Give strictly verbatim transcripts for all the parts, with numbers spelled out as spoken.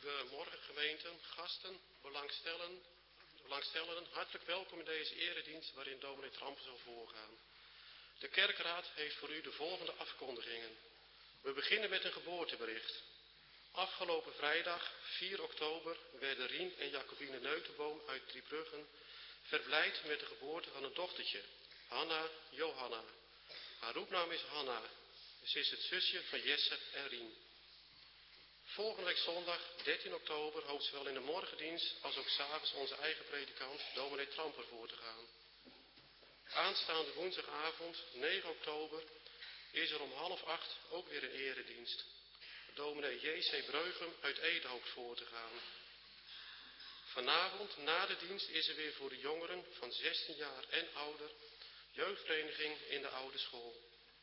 Goedemorgen gemeenten, gasten, belangstellenden, belangstellenden, hartelijk welkom in deze eredienst waarin dominee Tramper zal voorgaan. De kerkraad heeft voor u de volgende afkondigingen. We beginnen met een geboortebericht. Afgelopen vrijdag, vier oktober, werden Rien en Jacobine Neutenboom uit Driebruggen verblijd met de geboorte van een dochtertje, Hanna Johanna. Haar roepnaam is Hanna. Ze is het zusje van Jesse en Rien. Volgende week zondag, dertien oktober, hoopt zowel in de morgendienst als ook 's avonds onze eigen predikant, dominee Tramper, voor te gaan. Aanstaande woensdagavond, negen oktober, is er om half acht ook weer een eredienst. Dominee J C Breugem uit Ede hoopt voor te gaan. Vanavond, na de dienst, is er weer voor de jongeren van zestien jaar en ouder jeugdvereniging in de oude school.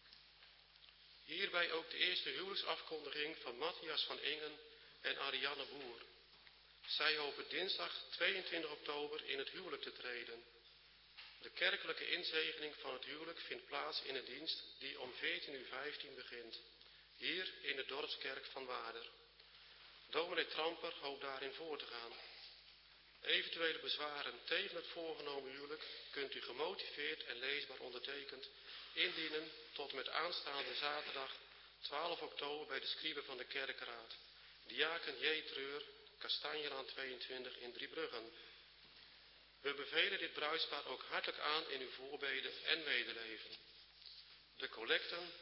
Hierbij ook de eerste huwelijksafkondiging van Matthias van Ingen en Ariane Boer. Zij hopen dinsdag tweeëntwintig oktober in het huwelijk te treden. De kerkelijke inzegening van het huwelijk vindt plaats in een dienst die om veertien uur vijftien begint. Hier in de dorpskerk van Waarder. Dominee Tramper hoopt daarin voor te gaan. Eventuele bezwaren tegen het voorgenomen huwelijk kunt u gemotiveerd en leesbaar ondertekend indienen tot met aanstaande zaterdag twaalf oktober bij de scribe van de kerkenraad. Diaken J. Treur, Kastanjelaan tweeëntwintig in Driebruggen. We bevelen dit bruidspaar ook hartelijk aan in uw voorbeden en medeleven. De collecten.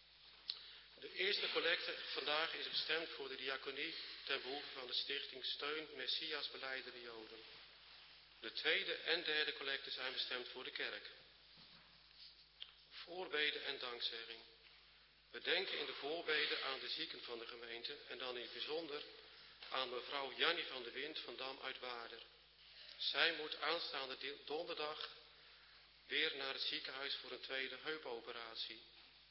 De eerste collecte vandaag is bestemd voor de diaconie ten behoeve van de stichting Steun Messias Belijdende Joden. De tweede en derde collecte zijn bestemd voor de kerk. Voorbeden en dankzegging. We denken in de voorbeden aan de zieken van de gemeente en dan in het bijzonder aan mevrouw Jannie van de Wind van Dam uit Waarder. Zij moet aanstaande donderdag weer naar het ziekenhuis voor een tweede heupoperatie.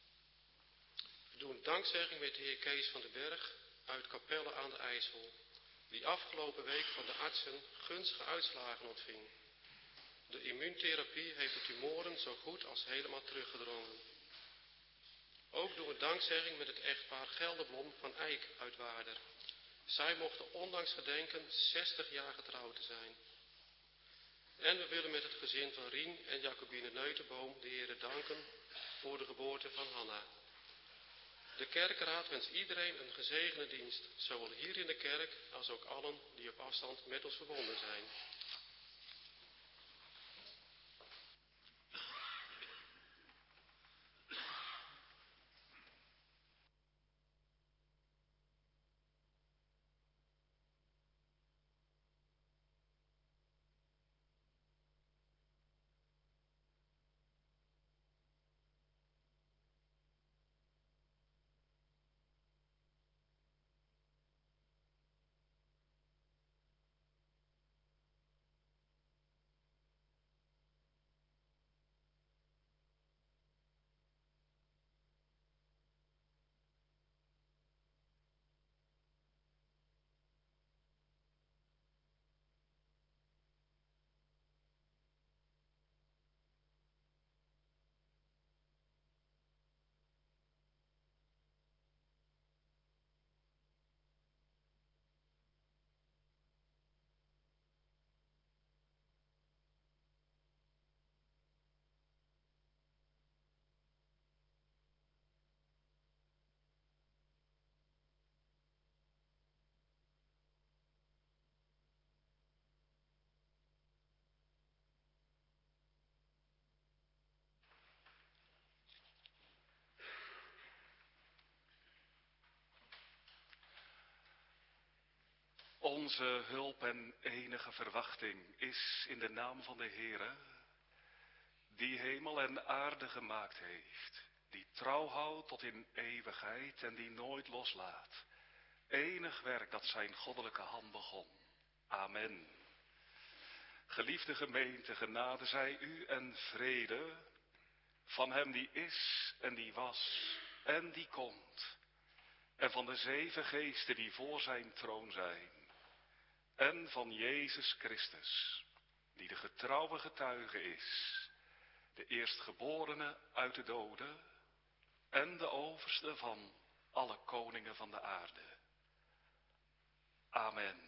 We doen dankzegging met de heer Kees van den Berg uit Capelle aan de IJssel, die afgelopen week van de artsen gunstige uitslagen ontving. De immuuntherapie heeft de tumoren zo goed als helemaal teruggedrongen. Ook doen we dankzegging met het echtpaar Gelderblom van Eyck uit Waarder. Zij mochten ondanks gedenken zestig jaar getrouwd te zijn. En we willen met het gezin van Rien en Jacobine Neutenboom de Heere danken voor de geboorte van Hanna. De kerkenraad wenst iedereen een gezegende dienst, zowel hier in de kerk als ook allen die op afstand met ons verbonden zijn. Onze hulp en enige verwachting is in de naam van de Heere, die hemel en aarde gemaakt heeft, die trouw houdt tot in eeuwigheid en die nooit loslaat. Enig werk dat zijn goddelijke hand begon. Amen. Geliefde gemeente, genade zij u en vrede van hem die is en die was en die komt, en van de zeven geesten die voor zijn troon zijn, en van Jezus Christus, die de getrouwe getuige is, de eerstgeborene uit de doden en de overste van alle koningen van de aarde. Amen.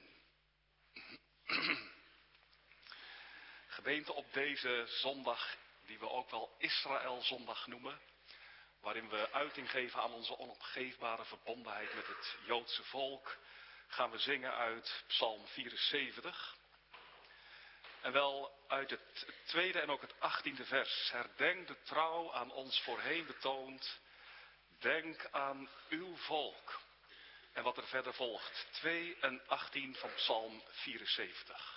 Gemeente, op deze zondag, die we ook wel Israëlzondag noemen, waarin we uiting geven aan onze onopgeefbare verbondenheid met het Joodse volk, gaan we zingen uit Psalm vierenzeventig. En wel uit het tweede en ook het achttiende vers. Herdenk de trouw aan ons voorheen betoond. Denk aan uw volk. En wat er verder volgt. twee en achttien van Psalm vierenzeventig.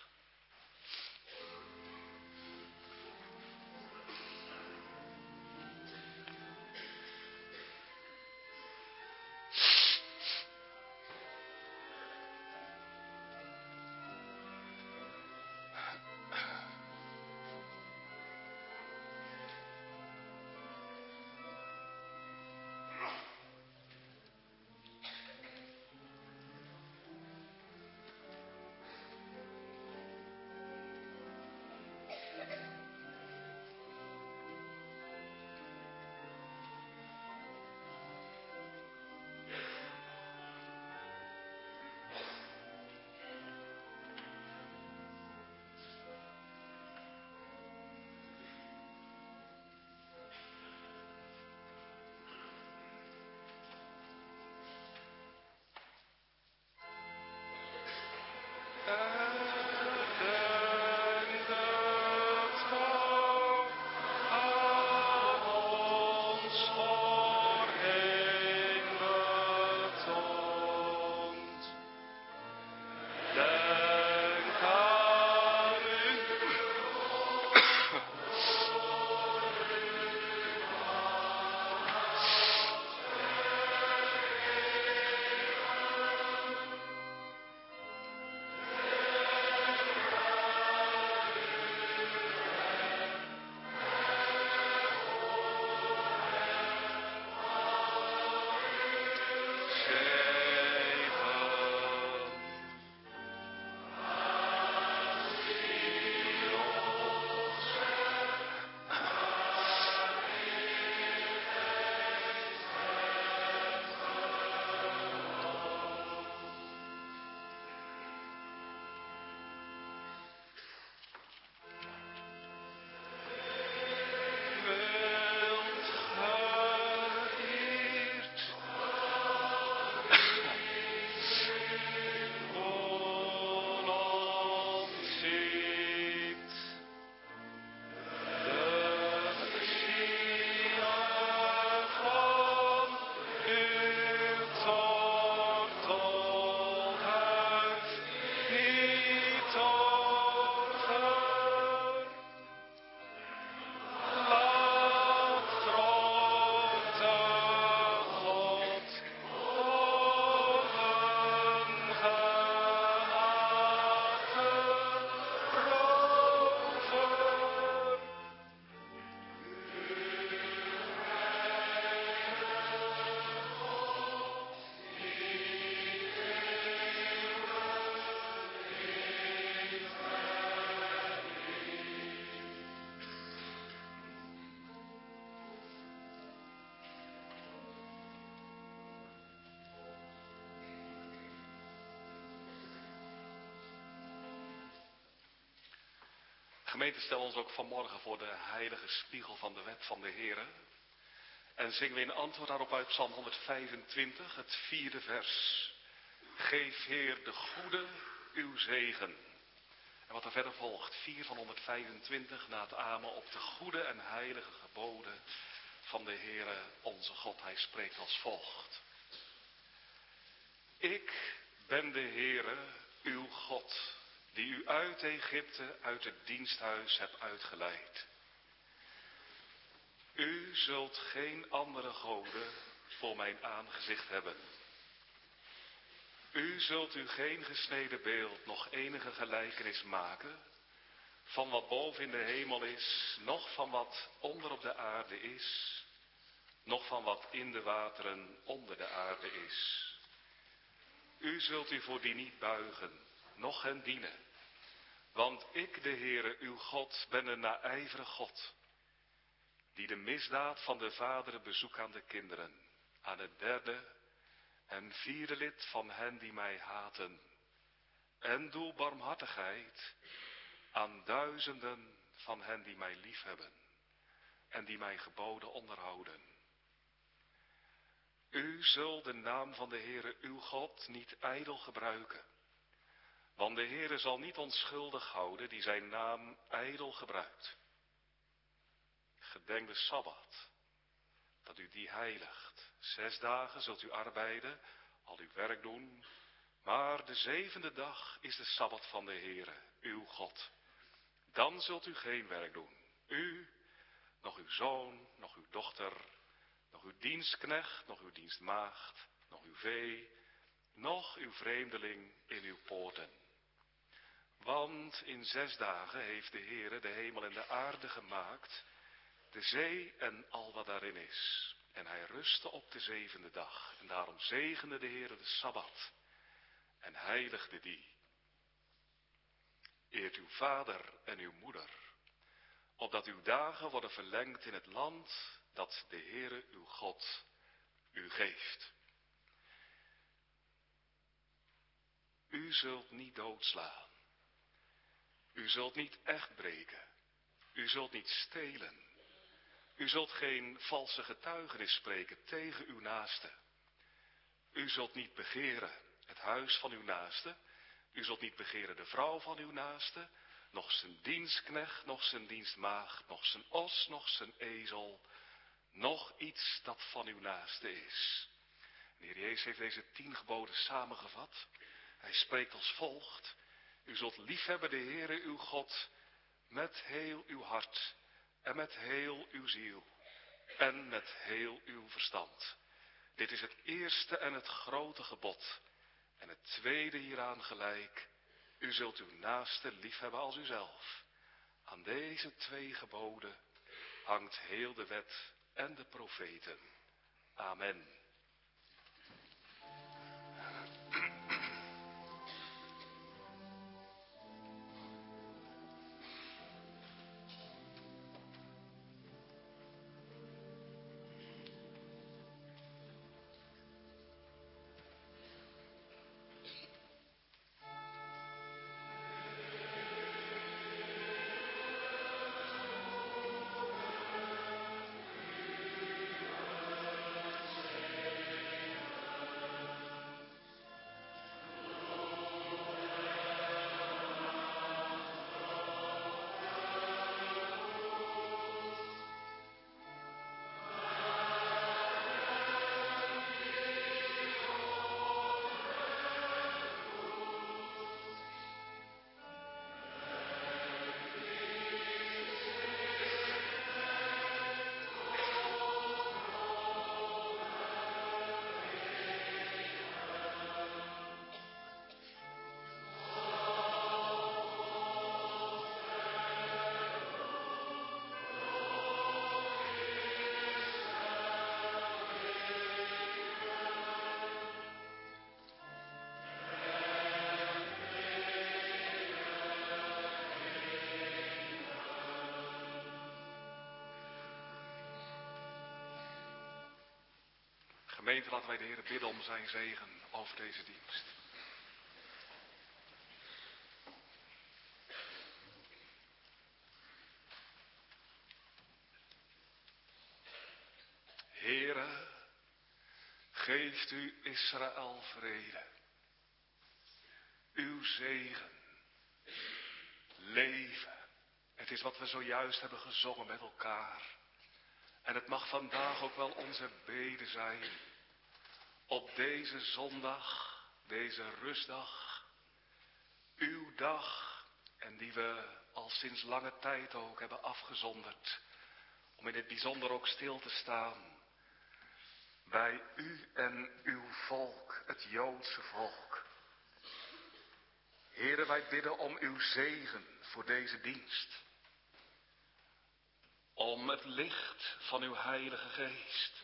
Gemeente, stel ons ook vanmorgen voor de heilige spiegel van de wet van de Heere. En zingen we in antwoord daarop uit Psalm honderdvijfentwintig, het vierde vers. Geef, Heer, de goede uw zegen. En wat er verder volgt, vier van honderdvijfentwintig, na het amen op de goede en heilige geboden van de Heere onze God. Hij spreekt als volgt. Ik ben de Heere, uw God, die u uit Egypte, uit het diensthuis hebt uitgeleid. U zult geen andere goden voor mijn aangezicht hebben. U zult u geen gesneden beeld, nog enige gelijkenis maken van wat boven in de hemel is, noch van wat onder op de aarde is, noch van wat in de wateren onder de aarde is. U zult u voor die niet buigen, noch hen dienen. Want ik, de Heere, uw God, ben een naijverig God, die de misdaad van de vaderen bezoekt aan de kinderen, aan het derde en vierde lid van hen die mij haten, en doe barmhartigheid aan duizenden van hen die mij liefhebben en die mijn geboden onderhouden. U zult de naam van de Heere uw God niet ijdel gebruiken, want de Heere zal niet onschuldig houden die zijn naam ijdel gebruikt. Gedenk de Sabbat, dat u die heiligt. Zes dagen zult u arbeiden, al uw werk doen, maar de zevende dag is de Sabbat van de Heere, uw God. Dan zult u geen werk doen, u, nog uw zoon, nog uw dochter, nog uw dienstknecht, nog uw dienstmaagd, nog uw vee, nog uw vreemdeling in uw poorten. Want in zes dagen heeft de Heere de hemel en de aarde gemaakt, de zee en al wat daarin is. En hij rustte op de zevende dag. En daarom zegende de Heere de Sabbat en heiligde die. Eert uw vader en uw moeder, opdat uw dagen worden verlengd in het land dat de Heere uw God u geeft. U zult niet doodslaan. U zult niet echt breken. U zult niet stelen. U zult geen valse getuigenis spreken tegen uw naaste. U zult niet begeren het huis van uw naaste. U zult niet begeren de vrouw van uw naaste, nog zijn dienstknecht, nog zijn dienstmaagd, nog zijn os, nog zijn ezel, nog iets dat van uw naaste is. De Heer Jezus heeft deze tien geboden samengevat. Hij spreekt als volgt: u zult liefhebben de Heere uw God met heel uw hart en met heel uw ziel en met heel uw verstand. Dit is het eerste en het grote gebod. En het tweede hieraan gelijk: u zult uw naaste liefhebben als uzelf. Aan deze twee geboden hangt heel de wet en de profeten. Amen. Gemeente, laten wij de Heer bidden om zijn zegen over deze dienst. Heere, geeft u Israël vrede. Uw zegen, leven. Het is wat we zojuist hebben gezongen met elkaar. En het mag vandaag ook wel onze bede zijn. Op deze zondag, deze rustdag, uw dag, en die we al sinds lange tijd ook hebben afgezonderd, om in het bijzonder ook stil te staan bij u en uw volk, het Joodse volk. Heere, wij bidden om uw zegen voor deze dienst. Om het licht van uw Heilige Geest.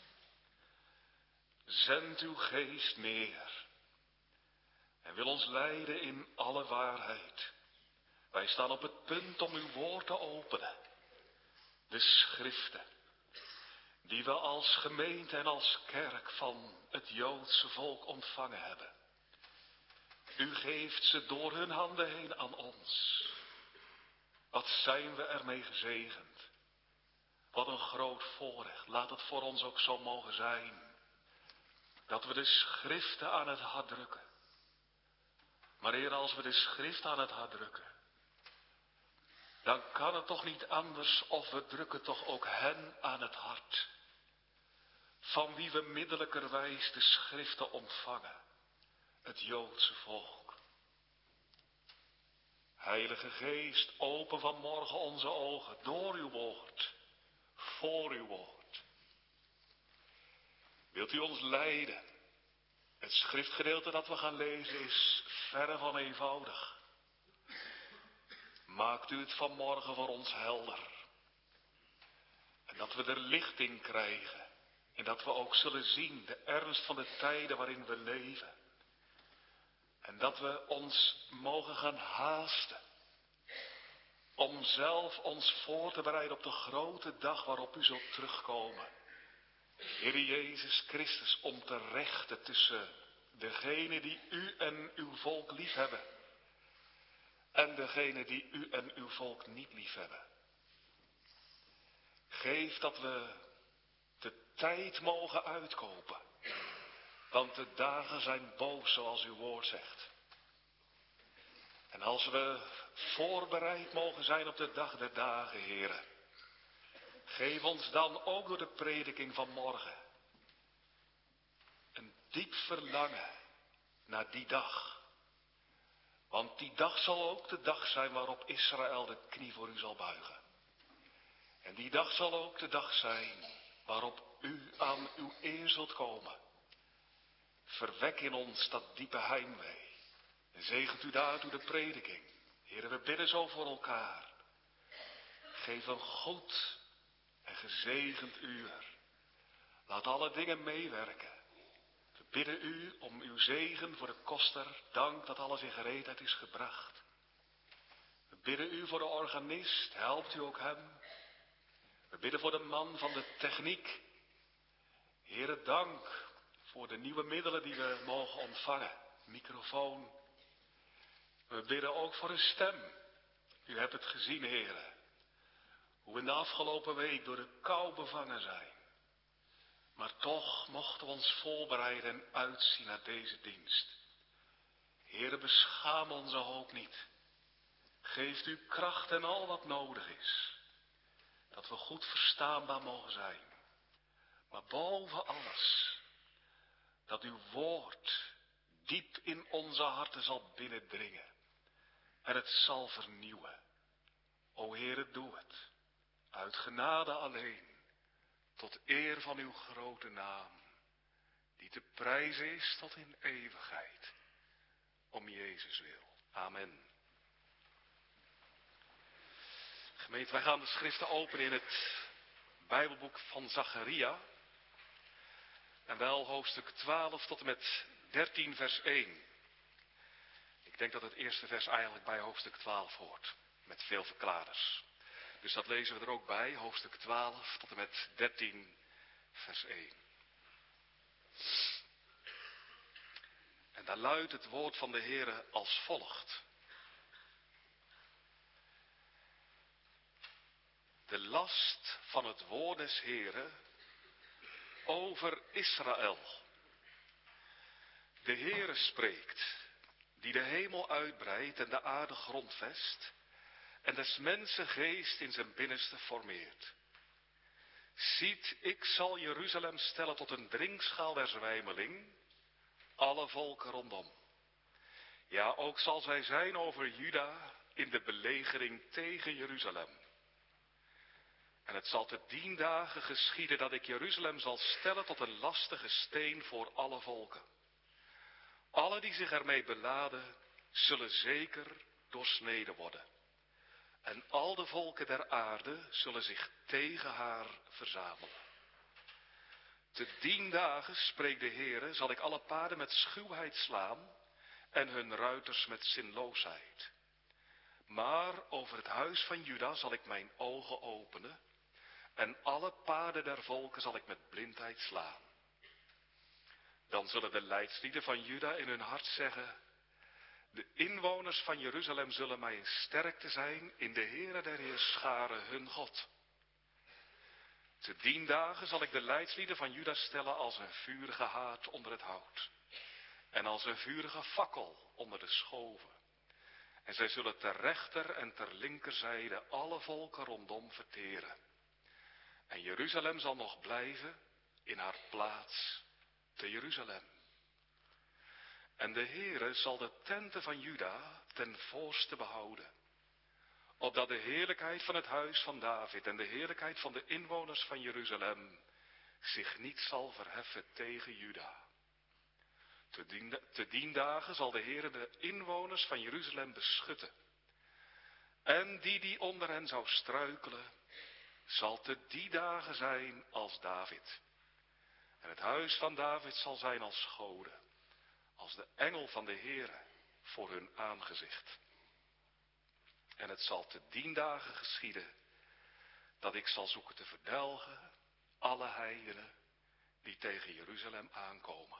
Zend uw Geest neer en wil ons leiden in alle waarheid. Wij staan op het punt om uw woord te openen. De schriften, die we als gemeente en als kerk van het Joodse volk ontvangen hebben. U geeft ze door hun handen heen aan ons. Wat zijn we ermee gezegend. Wat een groot voorrecht. Laat het voor ons ook zo mogen zijn. Dat we de schriften aan het hart drukken. Maar Heer, als we de schrift aan het hart drukken, dan kan het toch niet anders of we drukken toch ook hen aan het hart. Van wie we middelijkerwijs de schriften ontvangen. Het Joodse volk. Heilige Geest, open vanmorgen onze ogen door uw woord. Voor uw woord. Wilt u ons leiden? Het schriftgedeelte dat we gaan lezen is verre van eenvoudig. Maakt u het vanmorgen voor ons helder. En dat we er licht in krijgen. En dat we ook zullen zien de ernst van de tijden waarin we leven. En dat we ons mogen gaan haasten. Om zelf ons voor te bereiden op de grote dag waarop u zult terugkomen. Heer Jezus Christus, om te rechten tussen degene die u en uw volk liefhebben. En degene die u en uw volk niet liefhebben. Geef dat we de tijd mogen uitkopen. Want de dagen zijn boos zoals uw woord zegt. En als we voorbereid mogen zijn op de dag der dagen, Heere. Geef ons dan ook door de prediking van morgen. Een diep verlangen naar die dag. Want die dag zal ook de dag zijn waarop Israël de knie voor u zal buigen. En die dag zal ook de dag zijn waarop u aan uw eer zult komen. Verwek in ons dat diepe heimwee. En zegent u daartoe de prediking. Heere, we bidden zo voor elkaar. Geef een goed en gezegend uur. Laat alle dingen meewerken. We bidden u om uw zegen voor de koster. Dank dat alles in gereedheid is gebracht. We bidden u voor de organist. Helpt u ook hem. We bidden voor de man van de techniek. Heere, dank voor de nieuwe middelen die we mogen ontvangen. Microfoon. We bidden ook voor uw stem. U hebt het gezien, Heere. Hoe we in de afgelopen week door de kou bevangen zijn. Maar toch mochten we ons voorbereiden en uitzien naar deze dienst. Heere, beschaam onze hoop niet. Geeft u kracht en al wat nodig is. Dat we goed verstaanbaar mogen zijn. Maar boven alles, dat uw woord diep in onze harten zal binnendringen. En het zal vernieuwen. O Heere, doe het. Uit genade alleen. Tot eer van uw grote naam. Die te prijzen is tot in eeuwigheid. Om Jezus wil. Amen. Gemeente, wij gaan de schriften openen in het Bijbelboek van Zacharia. En wel hoofdstuk twaalf tot en met dertien vers één. Ik denk dat het eerste vers eigenlijk bij hoofdstuk twaalf hoort. Met veel verkladers. Dus dat lezen we er ook bij. Hoofdstuk twaalf tot en met dertien vers één. En daar luidt het woord van de Heere als volgt. De last van het woord des Heere over Israël. De Heere spreekt, die de hemel uitbreidt en de aarde grondvest, en des mensen geest in zijn binnenste formeert. Ziet, ik zal Jeruzalem stellen tot een drinkschaal der zwijmeling, alle volken rondom. Ja, ook zal zij zijn over Juda in de belegering tegen Jeruzalem. En het zal te dien dagen geschieden dat ik Jeruzalem zal stellen tot een lastige steen voor alle volken. Alle die zich ermee beladen, zullen zeker doorsneden worden. En al de volken der aarde zullen zich tegen haar verzamelen. Te dien dagen, spreekt de Heere, zal ik alle paarden met schuwheid slaan en hun ruiters met zinloosheid. Maar over het huis van Juda zal ik mijn ogen openen en alle paarden der volken zal ik met blindheid slaan. Dan zullen de leidslieden van Juda in hun hart zeggen, De inwoners van Jeruzalem zullen mij een sterkte zijn in de Heere der Heerscharen hun God. Te dien dagen zal ik de leidslieden van Juda stellen als een vurige haard onder het hout. En als een vurige fakkel onder de schoven. En zij zullen ter rechter en ter linkerzijde alle volken rondom verteren. En Jeruzalem zal nog blijven in haar plaats te Jeruzalem. En de Heere zal de tenten van Juda ten voorste behouden. Opdat de heerlijkheid van het huis van David en de heerlijkheid van de inwoners van Jeruzalem zich niet zal verheffen tegen Juda. Te dien, te dien dagen zal de Heere de inwoners van Jeruzalem beschutten. En die die onder hen zou struikelen, zal te die dagen zijn als David. En het huis van David zal zijn als goden, als de engel van de Heere voor hun aangezicht. En het zal te dien dagen geschieden, dat ik zal zoeken te verdelgen alle heidenen die tegen Jeruzalem aankomen.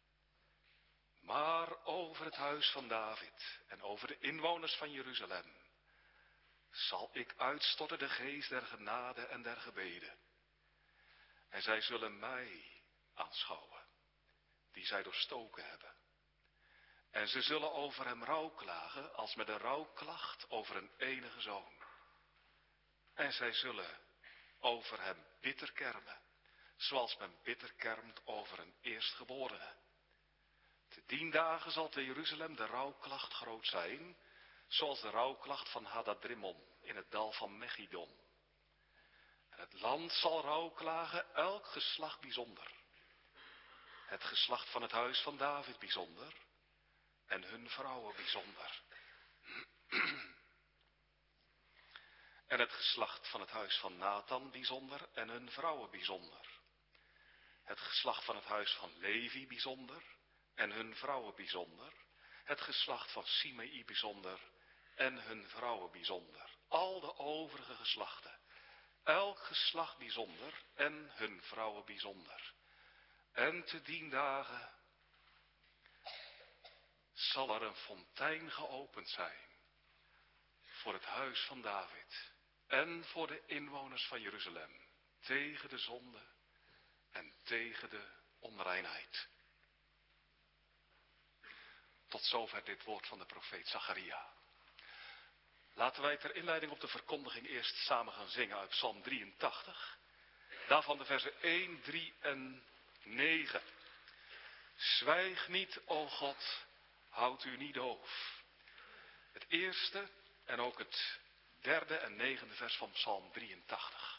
Maar over het huis van David en over de inwoners van Jeruzalem zal ik uitstorten de geest der genade en der gebeden. En zij zullen mij aanschouwen, die zij doorstoken hebben. En ze zullen over hem rouw klagen als met een rouwklacht over een enige zoon. En zij zullen over hem bitter kermen, zoals men bitter kermt over een eerstgeborene. Te dien dagen zal te Jeruzalem de rouwklacht groot zijn, zoals de rouwklacht van Hadadrimmon in het dal van Megidon. En het land zal rouw klagen, elk geslacht bijzonder. Het geslacht van het huis van David bijzonder en hun vrouwen bijzonder. En het geslacht van het huis van Nathan bijzonder en hun vrouwen bijzonder. Het geslacht van het huis van Levi bijzonder en hun vrouwen bijzonder. Het geslacht van Simei bijzonder en hun vrouwen bijzonder. Al de overige geslachten, elk geslacht bijzonder en hun vrouwen bijzonder. En te dien dagen zal er een fontein geopend zijn voor het huis van David en voor de inwoners van Jeruzalem, tegen de zonde en tegen de onreinheid. Tot zover dit woord van de profeet Zacharia. Laten wij ter inleiding op de verkondiging eerst samen gaan zingen uit Psalm drieëntachtig. Daarvan de versen één, drie en negen. Zwijg niet, o God, houd u niet doof. Het eerste en ook het derde en negende vers van Psalm drieëntachtig.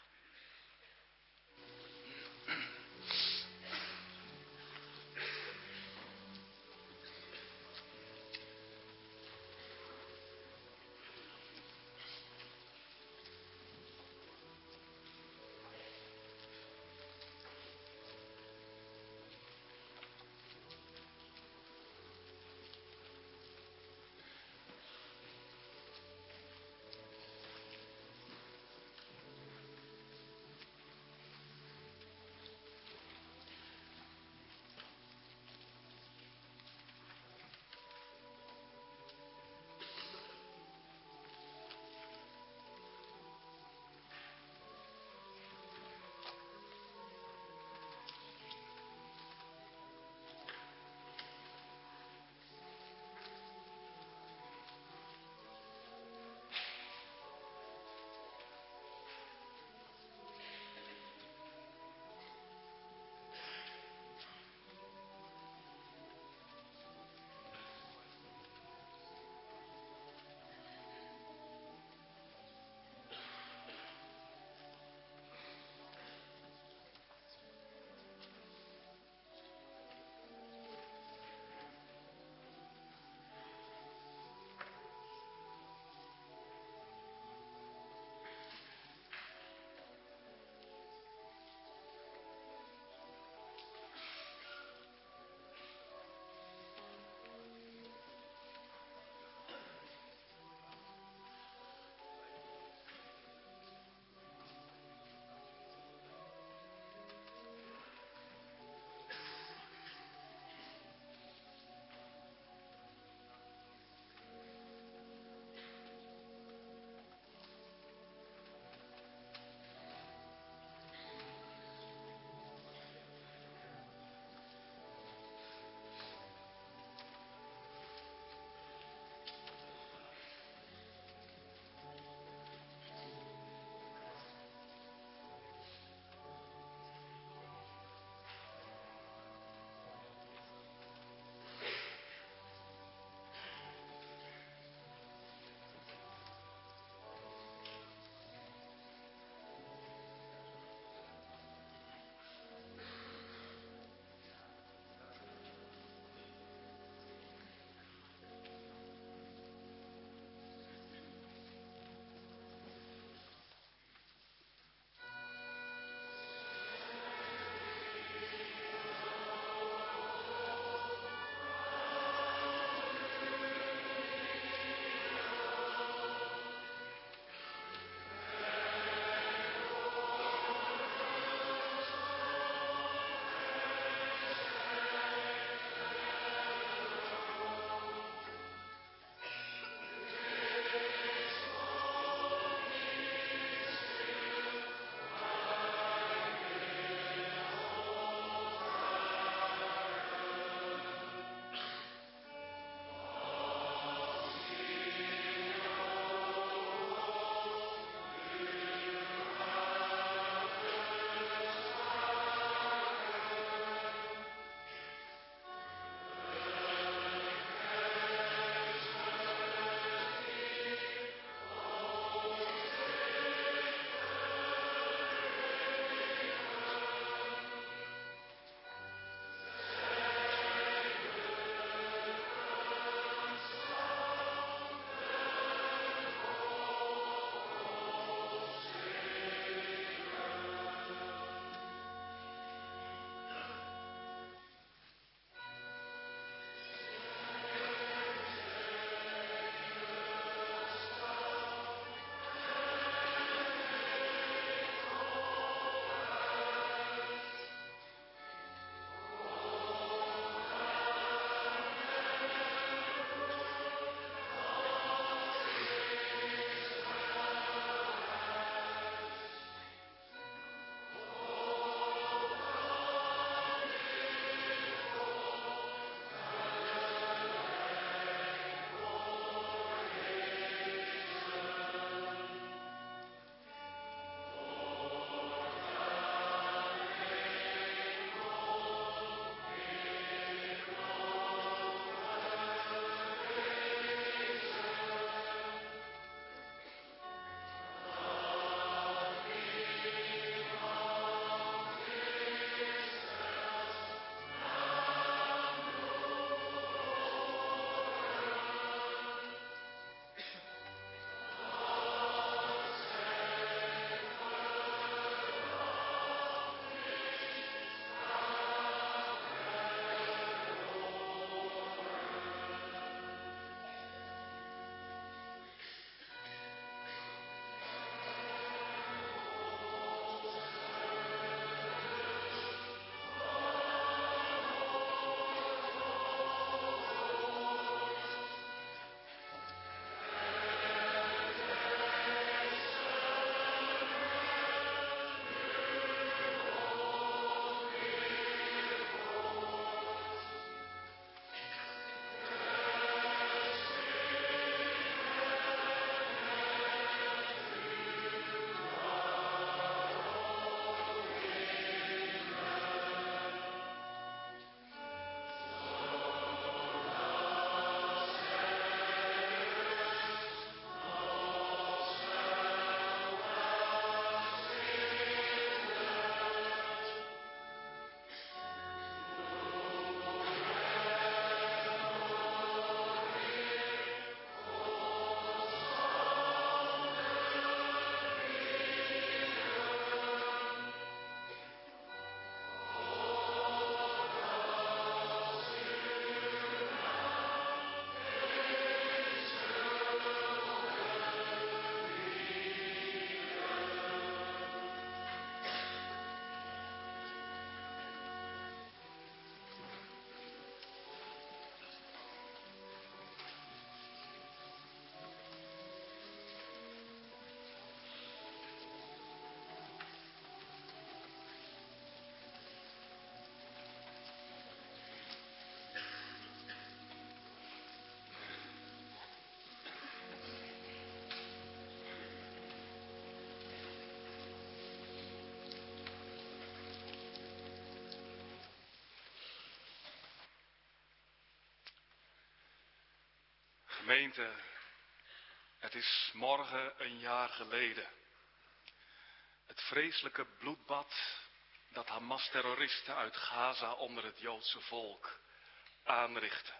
Gemeente, het is morgen een jaar geleden. Het vreselijke bloedbad dat Hamas-terroristen uit Gaza onder het Joodse volk aanrichten.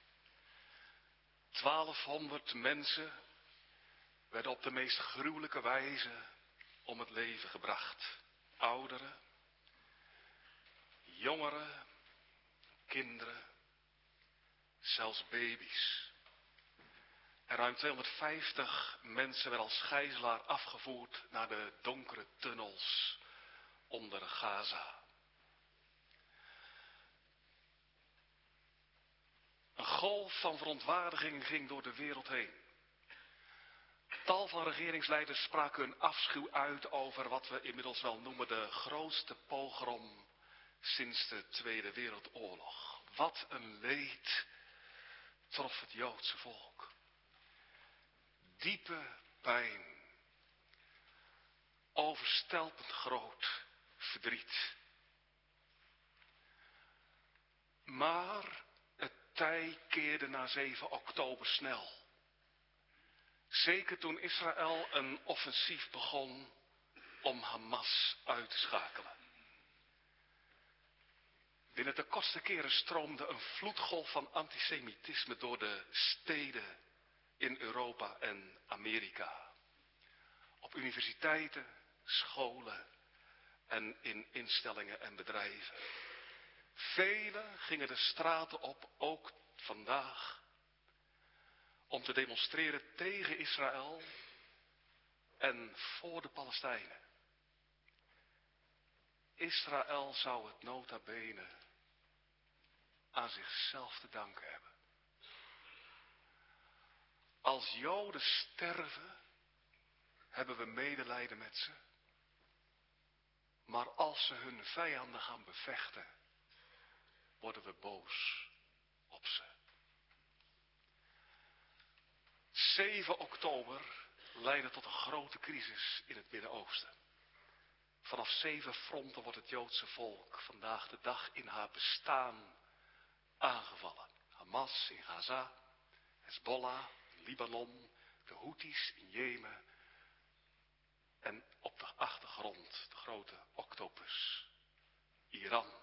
twaalfhonderd mensen werden op de meest gruwelijke wijze om het leven gebracht. Ouderen, jongeren, kinderen, zelfs baby's. En ruim tweehonderdvijftig mensen werden als gijzelaar afgevoerd naar de donkere tunnels onder Gaza. Een golf van verontwaardiging ging door de wereld heen. Tal van regeringsleiders spraken hun afschuw uit over wat we inmiddels wel noemen de grootste pogrom sinds de Tweede Wereldoorlog. Wat een leed trof het Joodse volk. Diepe pijn, overstelpend groot verdriet. Maar het tij keerde na zeven oktober snel. Zeker toen Israël een offensief begon om Hamas uit te schakelen. Binnen de kortste keren stroomde een vloedgolf van antisemitisme door de steden in Europa en Amerika. Op universiteiten, scholen en in instellingen en bedrijven. Velen gingen de straten op, ook vandaag, om te demonstreren tegen Israël en voor de Palestijnen. Israël zou het nota bene aan zichzelf te danken hebben. Als Joden sterven, hebben we medelijden met ze. Maar als ze hun vijanden gaan bevechten, worden we boos op ze. zeven oktober leidde tot een grote crisis in het Midden-Oosten. Vanaf zeven fronten wordt het Joodse volk vandaag de dag in haar bestaan aangevallen. Hamas in Gaza, Hezbollah in Libanon, de Houthis in Jemen en op de achtergrond de grote octopus, Iran.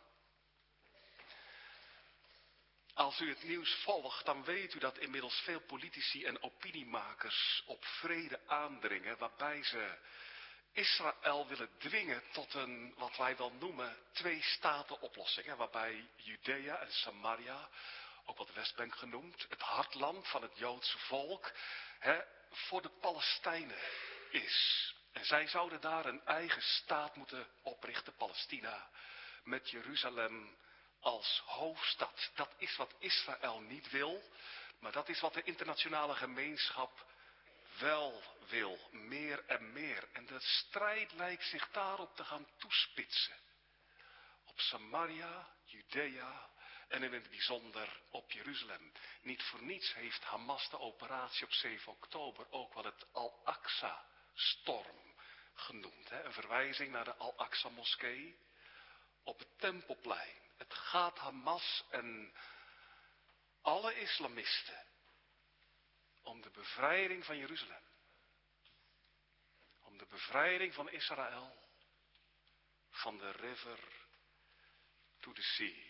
Als u het nieuws volgt, dan weet u dat inmiddels veel politici en opiniemakers op vrede aandringen, waarbij ze Israël willen dwingen tot een, wat wij wel noemen, twee-staten-oplossing. Waarbij Judea en Samaria, ook wat de Westbank genoemd, het hartland van het Joodse volk, hè, voor de Palestijnen is. En zij zouden daar een eigen staat moeten oprichten, Palestina, met Jeruzalem als hoofdstad. Dat is wat Israël niet wil, maar dat is wat de internationale gemeenschap wel wil. Meer en meer. En de strijd lijkt zich daarop te gaan toespitsen. Op Samaria, Judea en in het bijzonder op Jeruzalem. Niet voor niets heeft Hamas de operatie op zeven oktober ook wel het Al-Aqsa-storm genoemd. Hè? Een verwijzing naar de Al-Aqsa-moskee op het Tempelplein. Het gaat Hamas en alle islamisten om de bevrijding van Jeruzalem. Om de bevrijding van Israël van de river to the sea.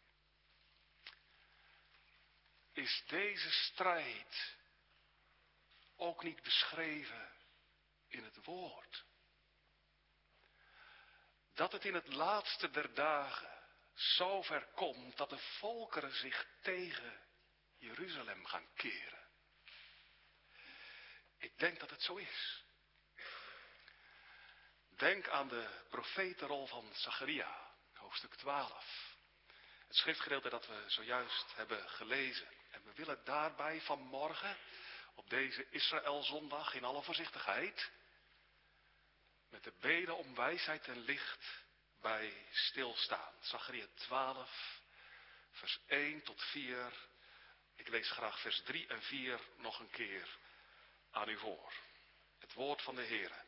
Is deze strijd ook niet beschreven in het woord? Dat het in het laatste der dagen zover komt dat de volkeren zich tegen Jeruzalem gaan keren. Ik denk dat het zo is. Denk aan de profetenrol van Zacharia, hoofdstuk twaalf. Het schriftgedeelte dat we zojuist hebben gelezen. En we willen daarbij vanmorgen, op deze Israëlzondag in alle voorzichtigheid, met de beden om wijsheid en licht bij stilstaan. Zacharia twaalf, vers één tot vier. Ik lees graag vers drie en vier nog een keer aan u voor. Het woord van de Heere.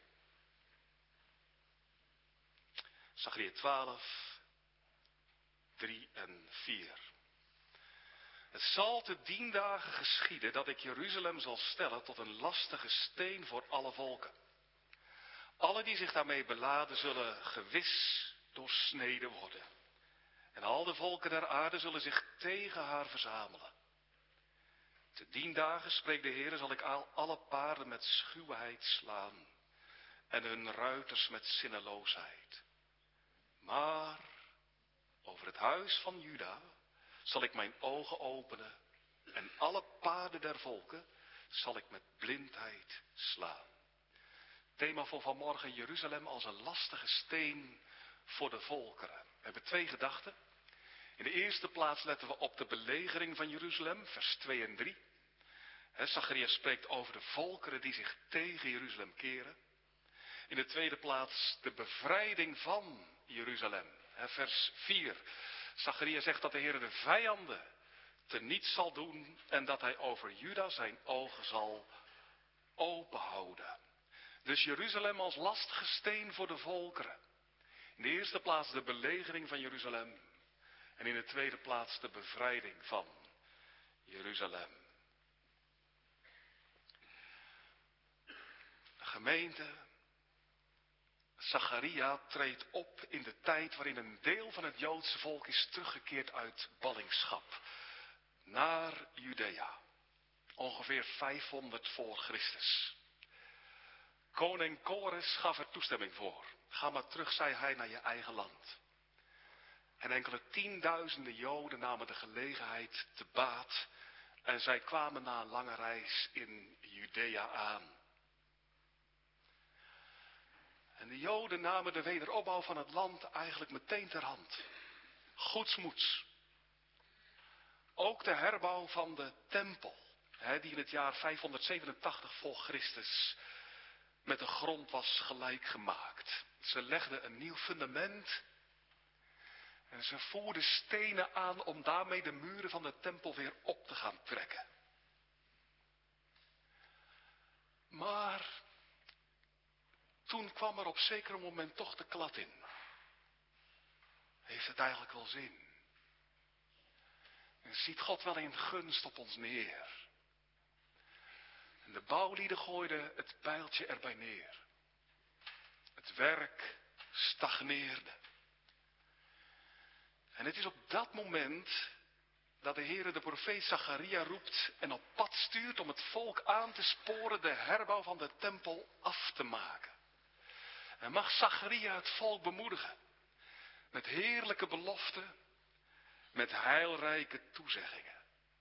Zacharia twaalf, drie en vier. Het zal te dien dagen geschieden dat ik Jeruzalem zal stellen tot een lastige steen voor alle volken. Alle die zich daarmee beladen zullen gewis doorsneden worden. En al de volken der aarde zullen zich tegen haar verzamelen. Te dien dagen, spreekt de Heer, zal ik al alle paarden met schuwheid slaan. En hun ruiters met zinneloosheid. Maar over het huis van Juda zal ik mijn ogen openen. En alle paarden der volken zal ik met blindheid slaan. Thema voor vanmorgen: Jeruzalem als een lastige steen voor de volkeren. We hebben twee gedachten. In de eerste plaats letten we op de belegering van Jeruzalem, vers twee en drie. He, Zacharias spreekt over de volkeren die zich tegen Jeruzalem keren. In de tweede plaats de bevrijding van Jeruzalem, he, vers vier. Zacharias zegt dat de Heer de vijanden teniet zal doen en dat hij over Juda zijn ogen zal openhouden. Dus Jeruzalem als lastige steen voor de volkeren. In de eerste plaats de belegering van Jeruzalem. En in de tweede plaats de bevrijding van Jeruzalem. De gemeente, Zacharia treedt op in de tijd waarin een deel van het Joodse volk is teruggekeerd uit ballingschap. Naar Judea. Ongeveer vijfhonderd voor Christus. Koning Kores gaf er toestemming voor. Ga maar terug, zei hij, naar je eigen land. En enkele tienduizenden Joden namen de gelegenheid te baat. En zij kwamen na een lange reis in Judea aan. En de Joden namen de wederopbouw van het land eigenlijk meteen ter hand. Goedsmoeds. Ook de herbouw van de tempel, hè, die in het jaar vijfhonderdzevenentachtig voor Christus met de grond was gelijk gemaakt. Ze legden een nieuw fundament en ze voerden stenen aan om daarmee de muren van de tempel weer op te gaan trekken. Maar toen kwam er op zeker moment toch de klad in. Heeft het eigenlijk wel zin? En ziet God wel in gunst op ons neer? En de bouwlieden gooiden het pijltje erbij neer. Het werk stagneerde. En het is op dat moment dat de Heere de profeet Zacharia roept en op pad stuurt om het volk aan te sporen de herbouw van de tempel af te maken. En mag Zacharia het volk bemoedigen met heerlijke beloften, met heilrijke toezeggingen.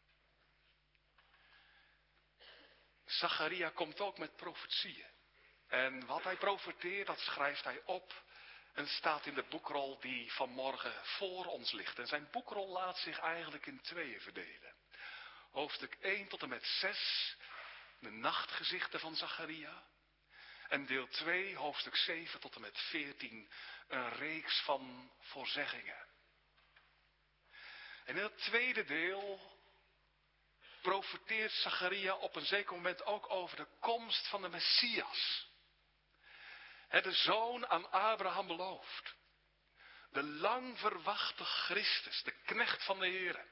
Zacharia komt ook met profetieën. En wat hij profeteert, dat schrijft hij op en staat in de boekrol die vanmorgen voor ons ligt. En zijn boekrol laat zich eigenlijk in tweeën verdelen. Hoofdstuk één tot en met zes, de nachtgezichten van Zacharia. En deel twee, hoofdstuk zeven tot en met veertien, een reeks van voorzeggingen. En in het tweede deel profeteert Zacharia op een zeker moment ook over de komst van de Messias. De zoon aan Abraham beloofd. De lang verwachte Christus, de knecht van de Heere.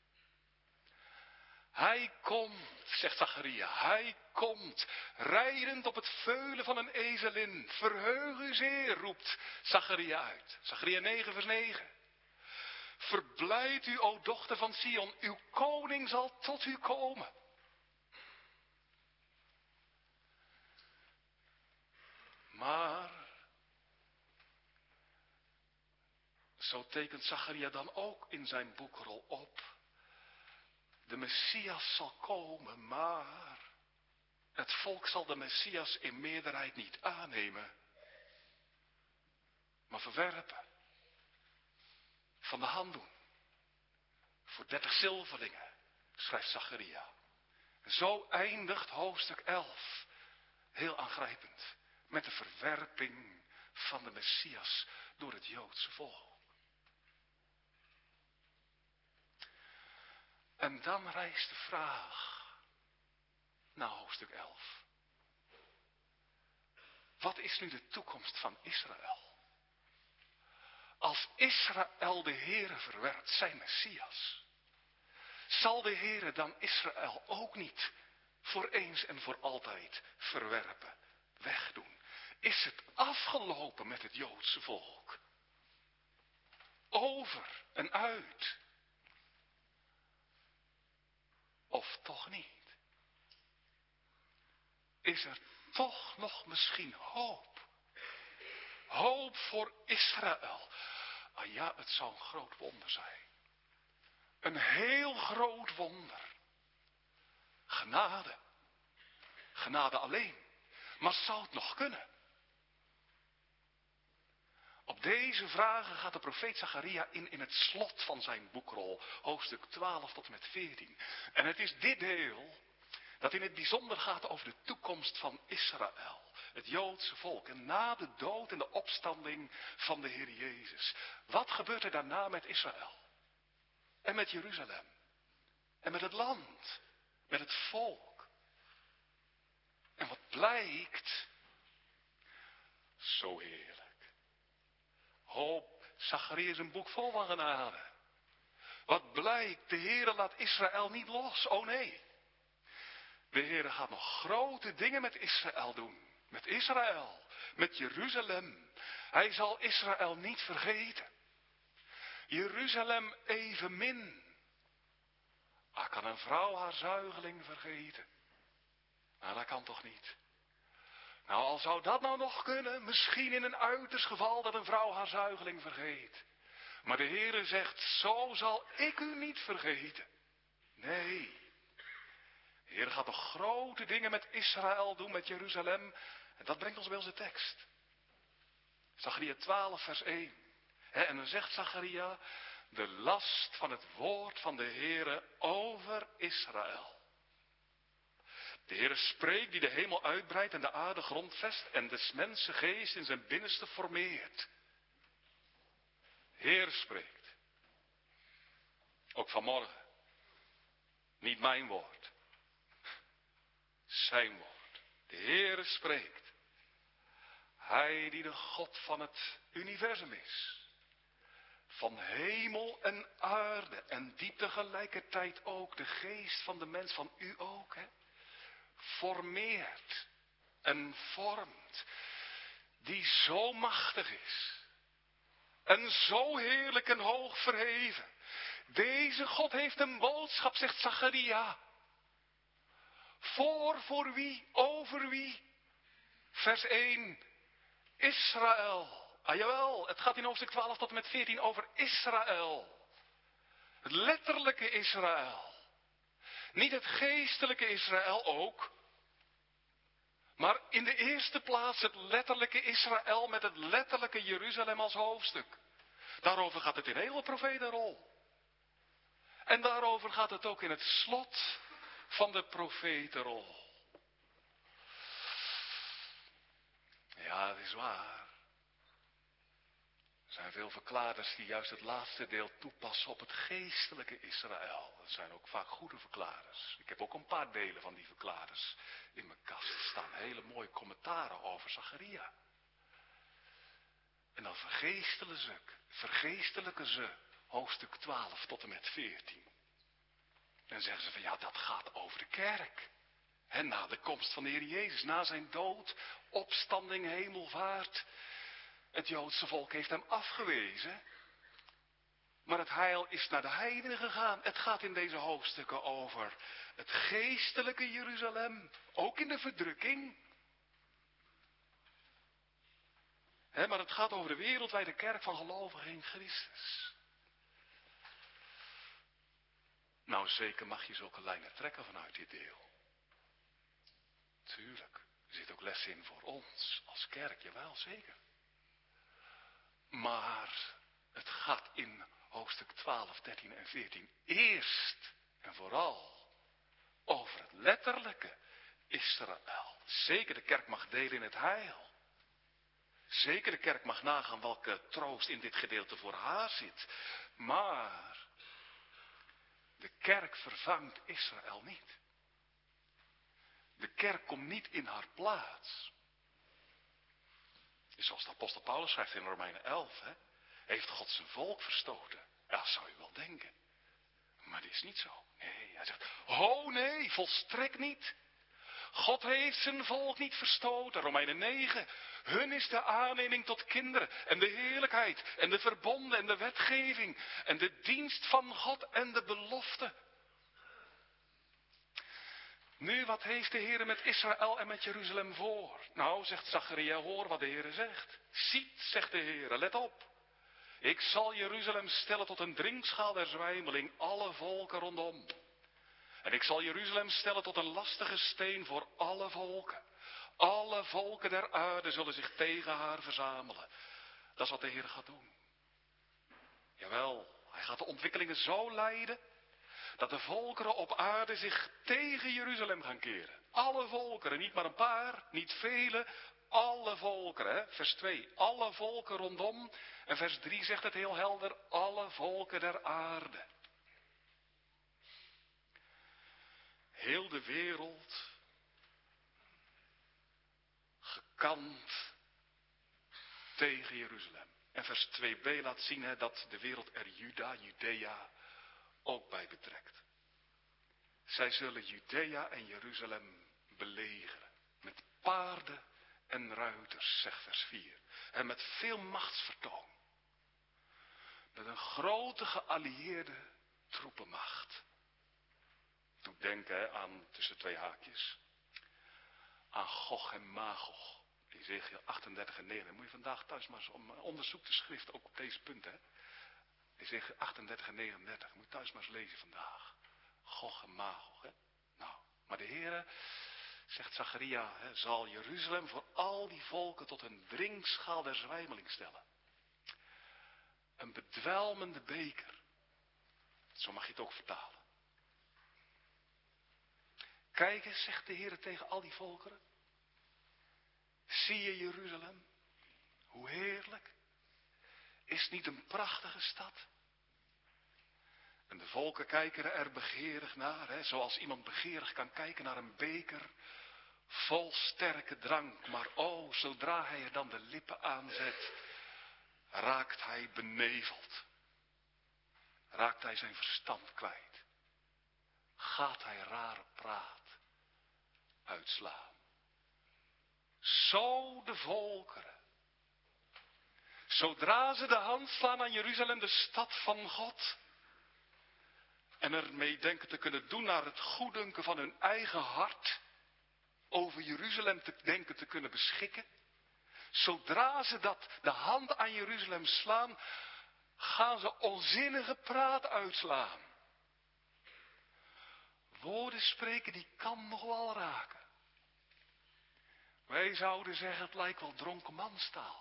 Hij komt, zegt Zacharia, hij komt, rijdend op het veulen van een ezelin. Verheug u zeer, roept Zacharia uit. Zacharia negen vers negen. Verblijd u, o dochter van Sion, uw koning zal tot u komen. Maar, zo tekent Zacharia dan ook in zijn boekrol op. De Messias zal komen, maar het volk zal de Messias in meerderheid niet aannemen, maar verwerpen. Van de hand doen. Voor dertig zilverlingen, schrijft Zacharia. Zo eindigt hoofdstuk elf. Heel aangrijpend. Met de verwerping van de Messias door het Joodse volk. En dan rijst de vraag naar hoofdstuk elf. Wat is nu de toekomst van Israël? Als Israël de Heere verwerpt, zijn Messias. zal de Heere dan Israël ook niet voor eens en voor altijd verwerpen, wegdoen? Is het afgelopen met het Joodse volk? Over en uit? Of toch niet? Is er toch nog misschien hoop? Hoop voor Israël. Ah ja, het zou een groot wonder zijn. Een heel groot wonder. Genade. Genade alleen. Maar zou het nog kunnen? Op deze vragen gaat de profeet Zacharia in in het slot van zijn boekrol. Hoofdstuk twaalf tot en met veertien. En het is dit deel dat in het bijzonder gaat over de toekomst van Israël. Het Joodse volk. En na de dood en de opstanding van de Heer Jezus. Wat gebeurt er daarna met Israël? En met Jeruzalem? En met het land? Met het volk? En wat blijkt? Zo heerlijk. Hoop, Zacharia is een boek vol van genade. Wat blijkt? De Heere laat Israël niet los. Oh nee. De Heere gaat nog grote dingen met Israël doen. Met Israël. Met Jeruzalem. Hij zal Israël niet vergeten. Jeruzalem evenmin. Ah, kan een vrouw haar zuigeling vergeten? Nou, dat kan toch niet? Nou, al zou dat nou nog kunnen, misschien in een uiterst geval dat een vrouw haar zuigeling vergeet. Maar de Heere zegt, zo zal ik u niet vergeten. Nee. De Heer gaat nog grote dingen met Israël doen, met Jeruzalem. En dat brengt ons bij onze tekst. Zacharia twaalf vers één. He, en dan zegt Zacharia, de last van het woord van de Heere over Israël. De Heere spreekt die de hemel uitbreidt en de aarde grondvest en des mensen geest in zijn binnenste formeert. Heer spreekt. Ook vanmorgen. Niet mijn woord. Zijn woord. De Heere spreekt. Hij die de God van het universum is. Van hemel en aarde en die tegelijkertijd ook de geest van de mens, van u ook, hè, formeert en vormt. Die zo machtig is. En zo heerlijk en hoog verheven. Deze God heeft een boodschap, zegt Zacharia. Voor, voor wie, over wie? Vers één. Israël. Ah jawel, het gaat in hoofdstuk twaalf tot en met veertien over Israël. Het letterlijke Israël. Niet het geestelijke Israël ook. Maar in de eerste plaats het letterlijke Israël met het letterlijke Jeruzalem als hoofdstuk. Daarover gaat het in heel de profetenrol. En daarover gaat het ook in het slot van de profetenrol. Ja, het is waar. Er zijn veel verklaarders die juist het laatste deel toepassen op het geestelijke Israël. Dat zijn ook vaak goede verklaarders. Ik heb ook een paar delen van die verklaarders in mijn kast staan. Hele mooie commentaren over Zacharia. En dan vergeestelijken ze, vergeestelijken ze hoofdstuk twaalf tot en met veertien. En zeggen ze van ja, dat gaat over de kerk. En na de komst van de Heer Jezus, na zijn dood, opstanding, hemelvaart. Het Joodse volk heeft hem afgewezen. Maar het heil is naar de heidenen gegaan. Het gaat in deze hoofdstukken over het geestelijke Jeruzalem. Ook in de verdrukking. He, maar het gaat over de wereldwijde kerk van gelovigen in Christus. Nou, zeker mag je zulke lijnen trekken vanuit dit deel. Tuurlijk, er zit ook les in voor ons als kerk, jawel, zeker. Maar het gaat in hoofdstuk twaalf, dertien en veertien eerst en vooral over het letterlijke Israël. Zeker de kerk mag delen in het heil. Zeker de kerk mag nagaan welke troost in dit gedeelte voor haar zit. Maar de kerk vervangt Israël niet. De kerk komt niet in haar plaats. Zoals de apostel Paulus schrijft in Romeinen elf. Hè? Heeft God zijn volk verstoten? Ja, zou je wel denken. Maar dit is niet zo. Nee, hij zegt, oh nee, volstrekt niet. God heeft zijn volk niet verstoten. Romeinen negen. Hun is de aanneming tot kinderen. En de heerlijkheid. En de verbonden en de wetgeving. En de dienst van God en de belofte. Nu, wat heeft de Heer met Israël en met Jeruzalem voor? Nou, zegt Zacharia, hoor wat de Heer zegt. Ziet, zegt de Heer, let op. Ik zal Jeruzalem stellen tot een drinkschaal der zwijmeling, alle volken rondom. En ik zal Jeruzalem stellen tot een lastige steen voor alle volken. Alle volken der aarde zullen zich tegen haar verzamelen. Dat is wat de Heer gaat doen. Jawel, hij gaat de ontwikkelingen zo leiden dat de volkeren op aarde zich tegen Jeruzalem gaan keren. Alle volkeren, niet maar een paar, niet vele, alle volkeren. Hè? Vers twee, alle volken rondom. En vers drie zegt het heel helder, alle volken der aarde. Heel de wereld gekant tegen Jeruzalem. En vers twee b laat zien hè, dat de wereld er Juda, Judea ook bij betrekt. Zij zullen Judea en Jeruzalem belegeren. Met paarden en ruiters, zegt vers vier. En met veel machtsvertoon. Met een grote geallieerde troepenmacht. Doe denken hè, aan, tussen twee haakjes, aan Gog en Magog. Ezechiël achtendertig en negen. Moet je vandaag thuis maar eens om, onderzoek de schrift ook op deze punten. Hè? Ezechiël achtendertig en negenendertig. Moet je thuis maar eens lezen vandaag. Gog en Magog. Hè? Nou, maar de Heere, zegt Zacharia, hè, zal Jeruzalem voor al die volken tot een drinkschaal der zwijmeling stellen. Een bedwelmende beker. Zo mag je het ook vertalen. Kijk eens, zegt de Heer tegen al die volkeren. Zie je Jeruzalem? Hoe heerlijk. Is het niet een prachtige stad? En de volken kijken er begeerig naar. Hè? Zoals iemand begeerig kan kijken naar een beker vol sterke drank. Maar oh, zodra hij er dan de lippen aanzet, raakt hij beneveld. Raakt hij zijn verstand kwijt. Gaat hij rare praat uitslaan. Zo de volkeren. Zodra ze de hand slaan aan Jeruzalem, de stad van God. En ermee denken te kunnen doen naar het goeddunken van hun eigen hart. Over Jeruzalem te denken te kunnen beschikken. Zodra ze dat de hand aan Jeruzalem slaan, gaan ze onzinnige praat uitslaan. Woorden spreken die kan nog wel raken. Wij zouden zeggen, het lijkt wel dronkenmanstaal.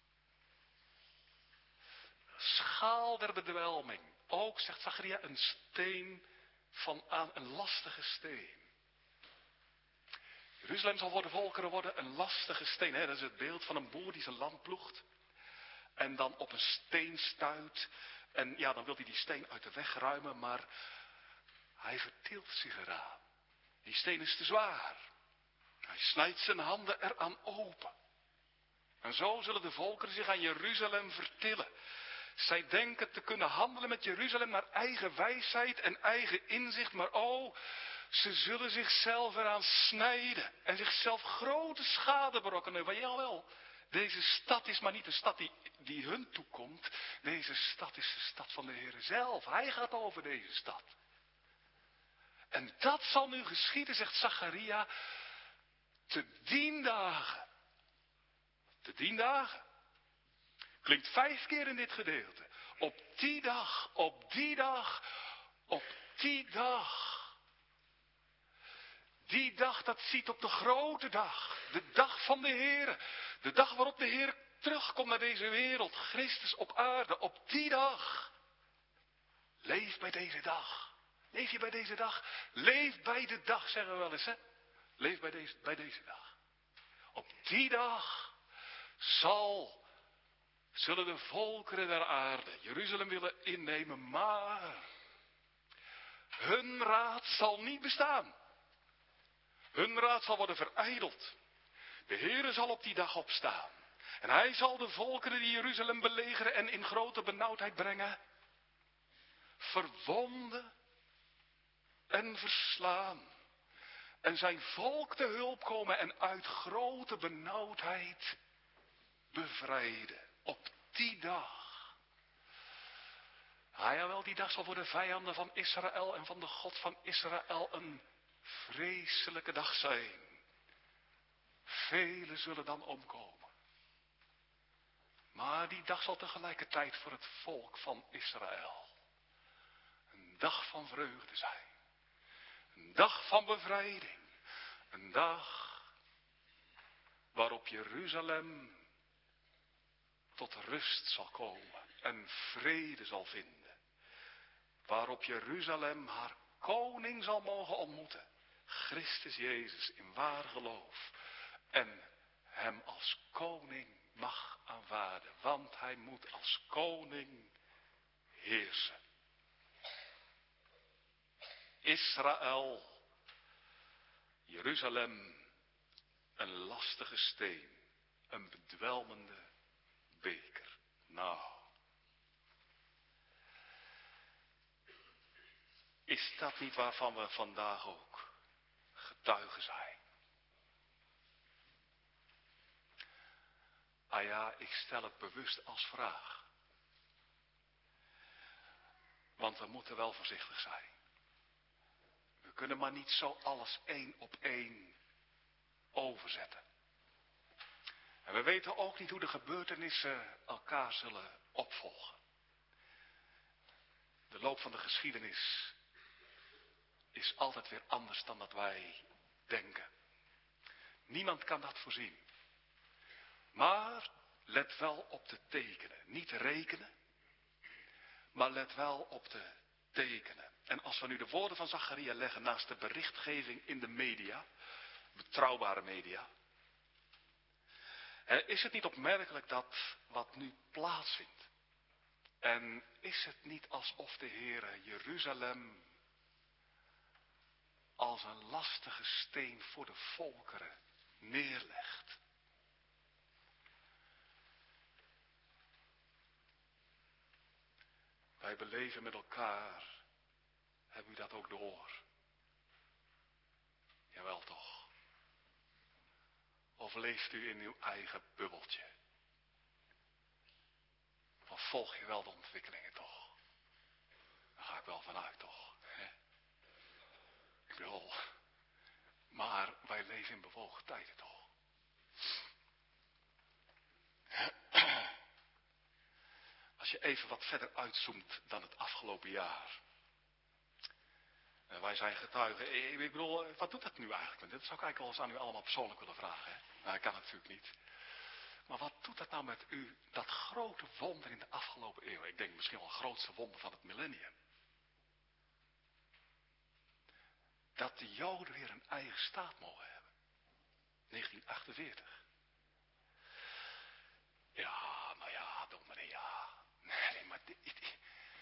Schaal der bedwelming. Ook, zegt Zacharia, een steen van aan een lastige steen. Jeruzalem zal voor de volkeren worden een lastige steen. Hè? Dat is het beeld van een boer die zijn land ploegt. En dan op een steen stuit. En ja, dan wil hij die steen uit de weg ruimen, maar hij vertilt zich eraan. Die steen is te zwaar. Hij snijdt zijn handen eraan open. En zo zullen de volkeren zich aan Jeruzalem vertillen. Zij denken te kunnen handelen met Jeruzalem naar eigen wijsheid en eigen inzicht. Maar oh, ze zullen zichzelf eraan snijden. En zichzelf grote schade berokkenen. Maar jawel, deze stad is maar niet de stad die, die hun toekomt. Deze stad is de stad van de Heer zelf. Hij gaat over deze stad. En dat zal nu geschieden, zegt Zacharia, te dien dagen. Te dien dagen. Klinkt vijf keer in dit gedeelte. Op die dag, op die dag, op die dag. Die dag, dat ziet op de grote dag. De dag van de Heer. De dag waarop de Heer terugkomt naar deze wereld. Christus op aarde. Op die dag. Leef bij deze dag. Leef je bij deze dag? Leef bij de dag, zeggen we wel eens, hè? Leef bij deze, bij deze dag. Op die dag zal... zullen de volkeren der aarde Jeruzalem willen innemen, maar hun raad zal niet bestaan. Hun raad zal worden verijdeld. De Heere zal op die dag opstaan. En hij zal de volkeren die Jeruzalem belegeren en in grote benauwdheid brengen, verwonden en verslaan. En zijn volk te hulp komen en uit grote benauwdheid bevrijden. Op die dag. Ah jawel, die dag zal voor de vijanden van Israël en van de God van Israël een vreselijke dag zijn. Velen zullen dan omkomen. Maar die dag zal tegelijkertijd voor het volk van Israël een dag van vreugde zijn. Een dag van bevrijding. Een dag waarop Jeruzalem tot rust zal komen en vrede zal vinden. Waarop Jeruzalem haar koning zal mogen ontmoeten. Christus Jezus in waar geloof. En hem als koning mag aanvaarden. Want hij moet als koning heersen. Israël, Jeruzalem, een lastige steen, een bedwelmende beker. Nou, is dat niet waarvan we vandaag ook getuigen zijn? Ah ja, ik stel het bewust als vraag. Want we moeten wel voorzichtig zijn. We kunnen maar niet zo alles één op één overzetten. En we weten ook niet hoe de gebeurtenissen elkaar zullen opvolgen. De loop van de geschiedenis is altijd weer anders dan dat wij denken. Niemand kan dat voorzien. Maar let wel op de tekenen. Niet rekenen, maar let wel op de tekenen. En als we nu de woorden van Zacharia leggen naast de berichtgeving in de media, betrouwbare media, is het niet opmerkelijk dat wat nu plaatsvindt? En is het niet alsof de Heere Jeruzalem als een lastige steen voor de volkeren neerlegt? Wij beleven met elkaar, hebben u dat ook door? Jawel toch. Of leeft u in uw eigen bubbeltje? Of volg je wel de ontwikkelingen toch? Daar ga ik wel vanuit toch. Hè? Ik bedoel, maar wij leven in bewogen tijden toch. Als je even wat verder uitzoomt dan het afgelopen jaar. En wij zijn getuigen. Ik bedoel, wat doet dat nu eigenlijk? Dat zou ik eigenlijk wel eens aan u allemaal persoonlijk willen vragen. Hè? Nou, dat kan natuurlijk niet. Maar wat doet dat nou met u, dat grote wonder in de afgelopen eeuw? Ik denk misschien wel het grootste wonder van het millennium. Dat de Joden weer een eigen staat mogen hebben. negentien achtenveertig. Ja, nou ja, dominee, ja. Nee, maar dit, dit,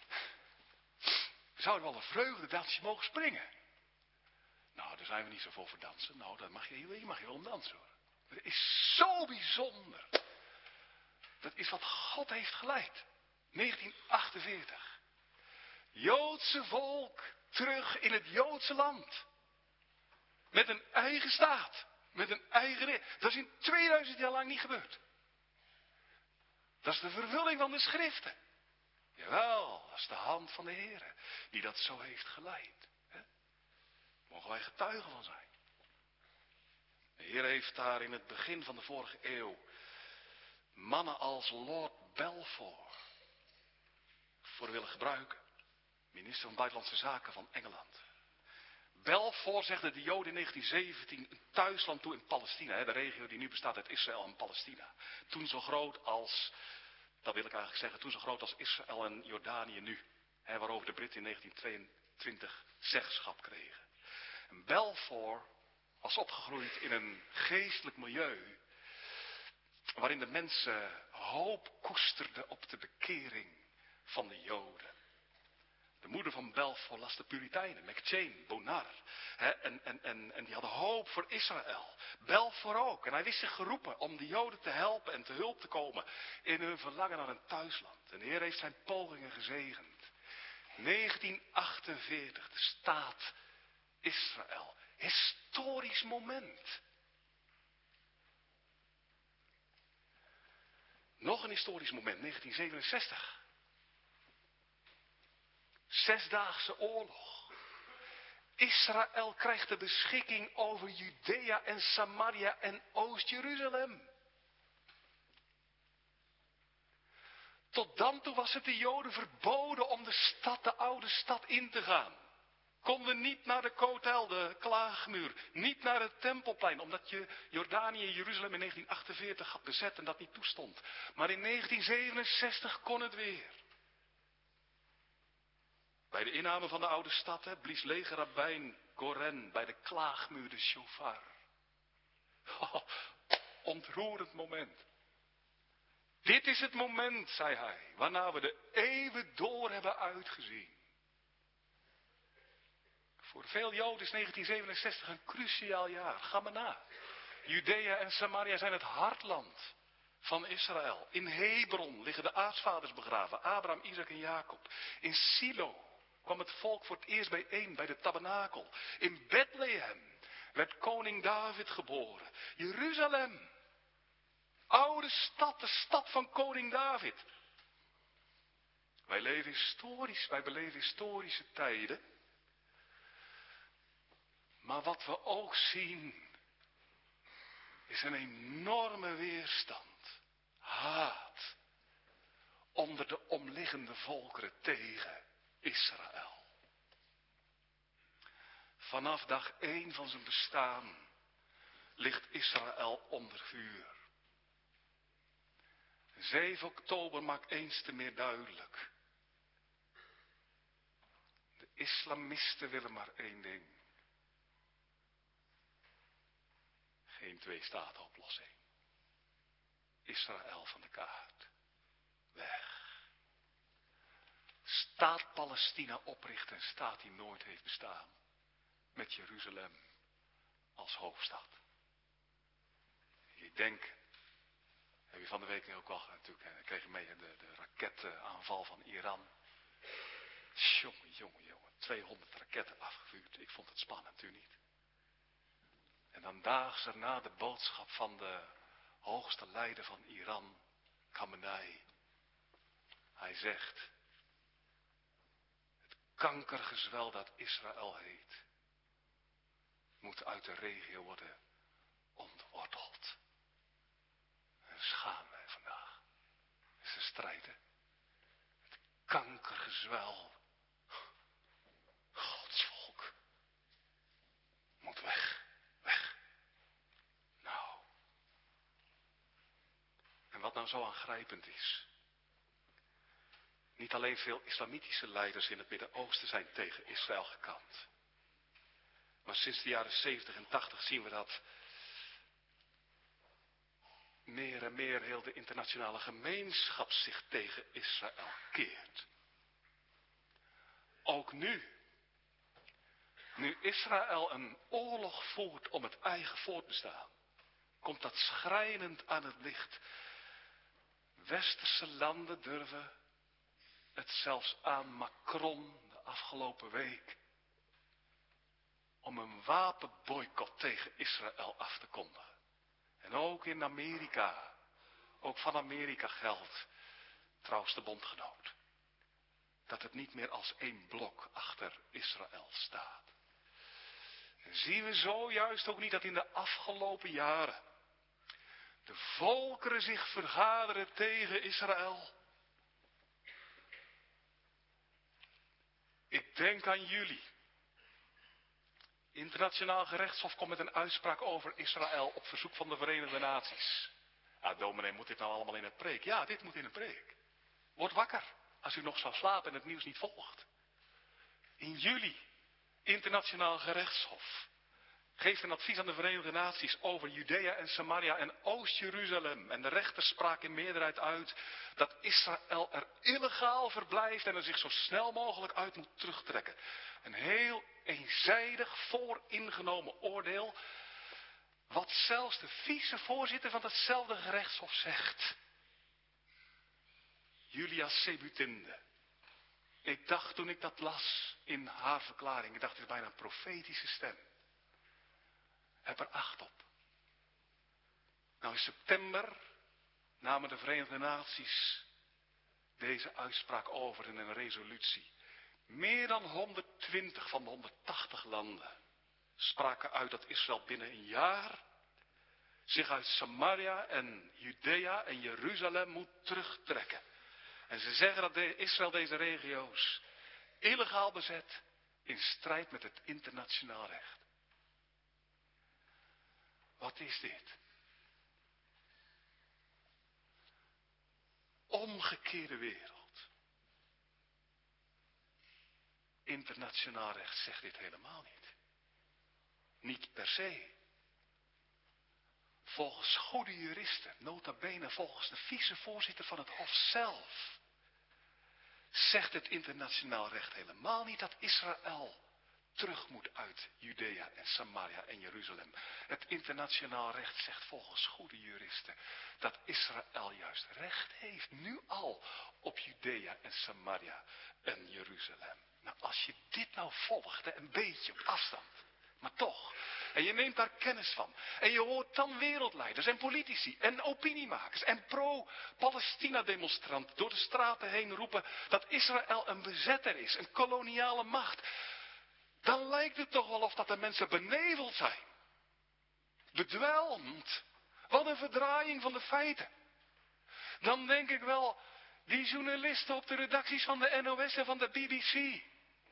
we zouden wel een vreugdedansje mogen springen. Nou, daar zijn we niet zo voor voor dansen. Nou, daar mag je, hier mag je wel om dansen hoor. Het is zo bijzonder. Dat is wat God heeft geleid. negentien achtenveertig. Joodse volk terug in het Joodse land. Met een eigen staat. Met een eigen... re- Dat is in tweeduizend jaar lang niet gebeurd. Dat is de vervulling van de schriften. Jawel, dat is de hand van de Heer die dat zo heeft geleid. Hè? Mogen wij getuigen van zijn. De Heer heeft daar in het begin van de vorige eeuw mannen als Lord Balfour voor willen gebruiken. Minister van Buitenlandse Zaken van Engeland. Balfour zegde de Joden in negentien zeventien een thuisland toe in Palestina. De regio die nu bestaat uit Israël en Palestina. Toen zo groot als, dat wil ik eigenlijk zeggen, toen zo groot als Israël en Jordanië nu. Waarover de Britten in negentien tweeëntwintig zeggenschap kregen. En Balfour was opgegroeid in een geestelijk milieu waarin de mensen hoop koesterden op de bekering van de Joden. De moeder van Balfour las de Puritijnen, McChain, Bonar. Hè, en, en, en, en die hadden hoop voor Israël. Balfour ook. En hij wist zich geroepen om de Joden te helpen en te hulp te komen in hun verlangen naar een thuisland. En de Heer heeft zijn pogingen gezegend. negentien achtenveertig, de staat Israël. Historisch moment. Nog een historisch moment, negentien zevenenzestig. Zesdaagse oorlog. Israël krijgt de beschikking over Judea en Samaria en Oost-Jeruzalem. Tot dan toe was het de Joden verboden om de stad, de oude stad, in te gaan. Konden niet naar de Kotel, de klaagmuur, niet naar het Tempelplein, omdat je Jordanië en Jeruzalem in negentien achtenveertig had bezet en dat niet toestond. Maar in negentien zevenenzestig kon het weer. Bij de inname van de oude stad hè, blies legerrabbijn Goren bij de klaagmuur de shofar. Oh, ontroerend moment. Dit is het moment, zei hij, waarna we de eeuwen door hebben uitgezien. Voor veel Joden is negentien zevenenzestig een cruciaal jaar. Ga maar na. Judea en Samaria zijn het hartland van Israël. In Hebron liggen de aartsvaders begraven. Abraham, Isaac en Jacob. In Silo kwam het volk voor het eerst bijeen bij de tabernakel. In Bethlehem werd koning David geboren. Jeruzalem. Oude stad, de stad van koning David. Wij leven historisch, wij beleven historische tijden. Maar wat we ook zien, is een enorme weerstand, haat, onder de omliggende volkeren tegen Israël. Vanaf dag één van zijn bestaan ligt Israël onder vuur. zeven oktober maakt eens te meer duidelijk. De islamisten willen maar één ding. Geen twee-staten-oplossing. Israël van de kaart. Weg. Staat Palestina oprichten, een staat die nooit heeft bestaan. Met Jeruzalem als hoofdstad. Je denkt, heb je van de week ook al natuurlijk, dan kreeg je mee de, de raketaanval van Iran. Jongen, jongen, jongen. tweehonderd raketten afgevuurd. Ik vond het spannend, u niet? En dan daags erna de boodschap van de hoogste leider van Iran, Khamenei. Hij zegt, het kankergezwel dat Israël heet, moet uit de regio worden ontworteld. En schaam mij vandaag. Het is een strijd, hè? Het kankergezwel. Gods volk moet weg. Weg. Nou. En wat nou zo aangrijpend is. Niet alleen veel islamitische leiders in het Midden-Oosten zijn tegen Israël gekant. Maar sinds de jaren zeventig en tachtig zien we dat meer en meer heel de internationale gemeenschap zich tegen Israël keert. Ook nu. Nu Israël een oorlog voert om het eigen voortbestaan, komt dat schrijnend aan het licht. Westerse landen durven het zelfs aan Macron de afgelopen week om een wapenboycott tegen Israël af te kondigen. En ook in Amerika, ook van Amerika geldt, trouwens de bondgenoot, dat het niet meer als één blok achter Israël staat. En zien we zojuist ook niet dat in de afgelopen jaren de volkeren zich vergaderen tegen Israël? Ik denk aan jullie. Internationaal gerechtshof komt met een uitspraak over Israël op verzoek van de Verenigde Naties. Ja, dominee, moet dit nou allemaal in een preek? Ja, dit moet in een preek. Word wakker als u nog zou slapen en het nieuws niet volgt. In juli, internationaal gerechtshof geeft een advies aan de Verenigde Naties over Judea en Samaria en Oost-Jeruzalem. En de rechter sprak in meerderheid uit dat Israël er illegaal verblijft en er zich zo snel mogelijk uit moet terugtrekken. Een heel eenzijdig vooringenomen oordeel, wat zelfs de vicevoorzitter van hetzelfde gerechtshof zegt. Julia Sebutinde. Ik dacht toen ik dat las in haar verklaring, ik dacht het is bijna een profetische stem. Heb er acht op. Nou in september namen de Verenigde Naties deze uitspraak over in een resolutie. Meer dan honderdtwintig van de honderdtachtig landen spraken uit dat Israël binnen een jaar zich uit Samaria en Judea en Jeruzalem moet terugtrekken. En ze zeggen dat Israël deze regio's illegaal bezet in strijd met het internationaal recht. Wat is dit? Omgekeerde wereld. Internationaal recht zegt dit helemaal niet. Niet per se. Volgens goede juristen, nota bene volgens de vicevoorzitter van het Hof zelf, zegt het internationaal recht helemaal niet dat Israël terug moet uit Judea en Samaria en Jeruzalem. Het internationaal recht zegt volgens goede juristen dat Israël juist recht heeft, nu al, op Judea en Samaria en Jeruzalem. Nou, als je dit nou volgt, hè, een beetje op afstand, maar toch, en je neemt daar kennis van, en je hoort dan wereldleiders en politici en opiniemakers en pro-Palestina-demonstranten door de straten heen roepen dat Israël een bezetter is, een koloniale macht, dan lijkt het toch wel of dat de mensen beneveld zijn. Bedwelmd. Wat een verdraaiing van de feiten. Dan denk ik wel, die journalisten op de redacties van de N O S en van de B B C,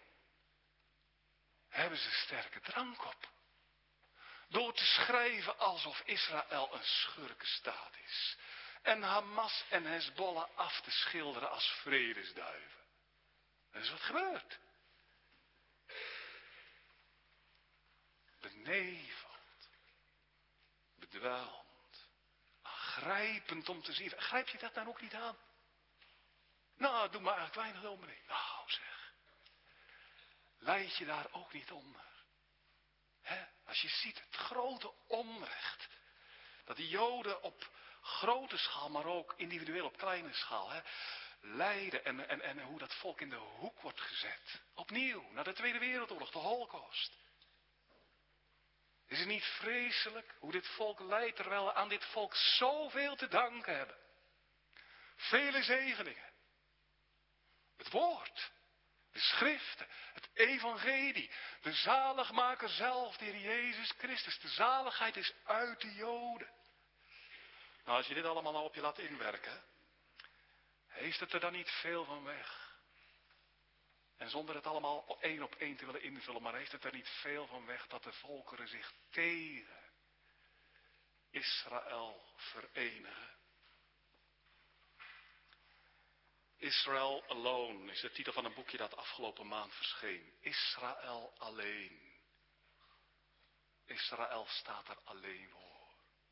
hebben ze sterke drank op. Door te schrijven alsof Israël een schurkenstaat is. En Hamas en Hezbollah af te schilderen als vredesduiven. Dat is wat gebeurt. Beneveld. Bedwelmd. Aangrijpend om te zien. Grijp je dat dan ook niet aan? Nou, doe maar eigenlijk weinig dominee. Nou zeg. Lijd je daar ook niet onder? He? Als je ziet het grote onrecht. Dat die Joden op grote schaal, maar ook individueel op kleine schaal, he, lijden. En, en, en hoe dat volk in de hoek wordt gezet. Opnieuw, na de Tweede Wereldoorlog, de Holocaust. Is het niet vreselijk hoe dit volk lijdt, terwijl we aan dit volk zoveel te danken hebben? Vele zegeningen. Het woord. De schriften, het evangelie, de zaligmaker zelf, de Heer Jezus Christus. De zaligheid is uit de Joden. Nou, als je dit allemaal nou op je laat inwerken, heeft het er dan niet veel van weg? En zonder het allemaal één op één te willen invullen, maar heeft het er niet veel van weg dat de volkeren zich tegen Israël verenigen? Israel Alone is de titel van een boekje dat afgelopen maand verscheen. Israël alleen. Israël staat er alleen voor.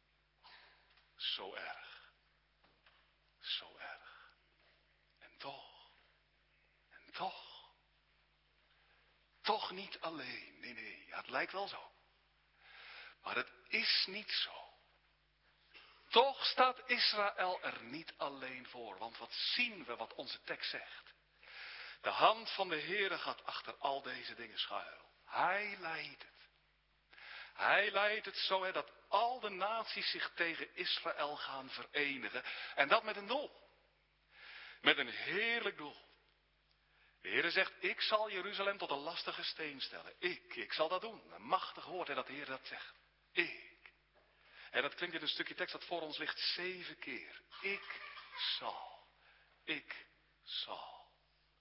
Zo erg. Zo erg. En toch. En toch. Toch niet alleen. Nee, nee, ja, het lijkt wel zo. Maar het is niet zo. Toch staat Israël er niet alleen voor. Want wat zien we wat onze tekst zegt? De hand van de Heere gaat achter al deze dingen schuil. Hij leidt het. Hij leidt het zo hè, dat al de naties zich tegen Israël gaan verenigen. En dat met een doel. Met een heerlijk doel. De Heere zegt, ik zal Jeruzalem tot een lastige steen stellen. Ik, ik zal dat doen. Een machtig woord hè, dat de Heer dat zegt. Ik. En dat klinkt in een stukje tekst dat voor ons ligt zeven keer. Ik zal. Ik zal.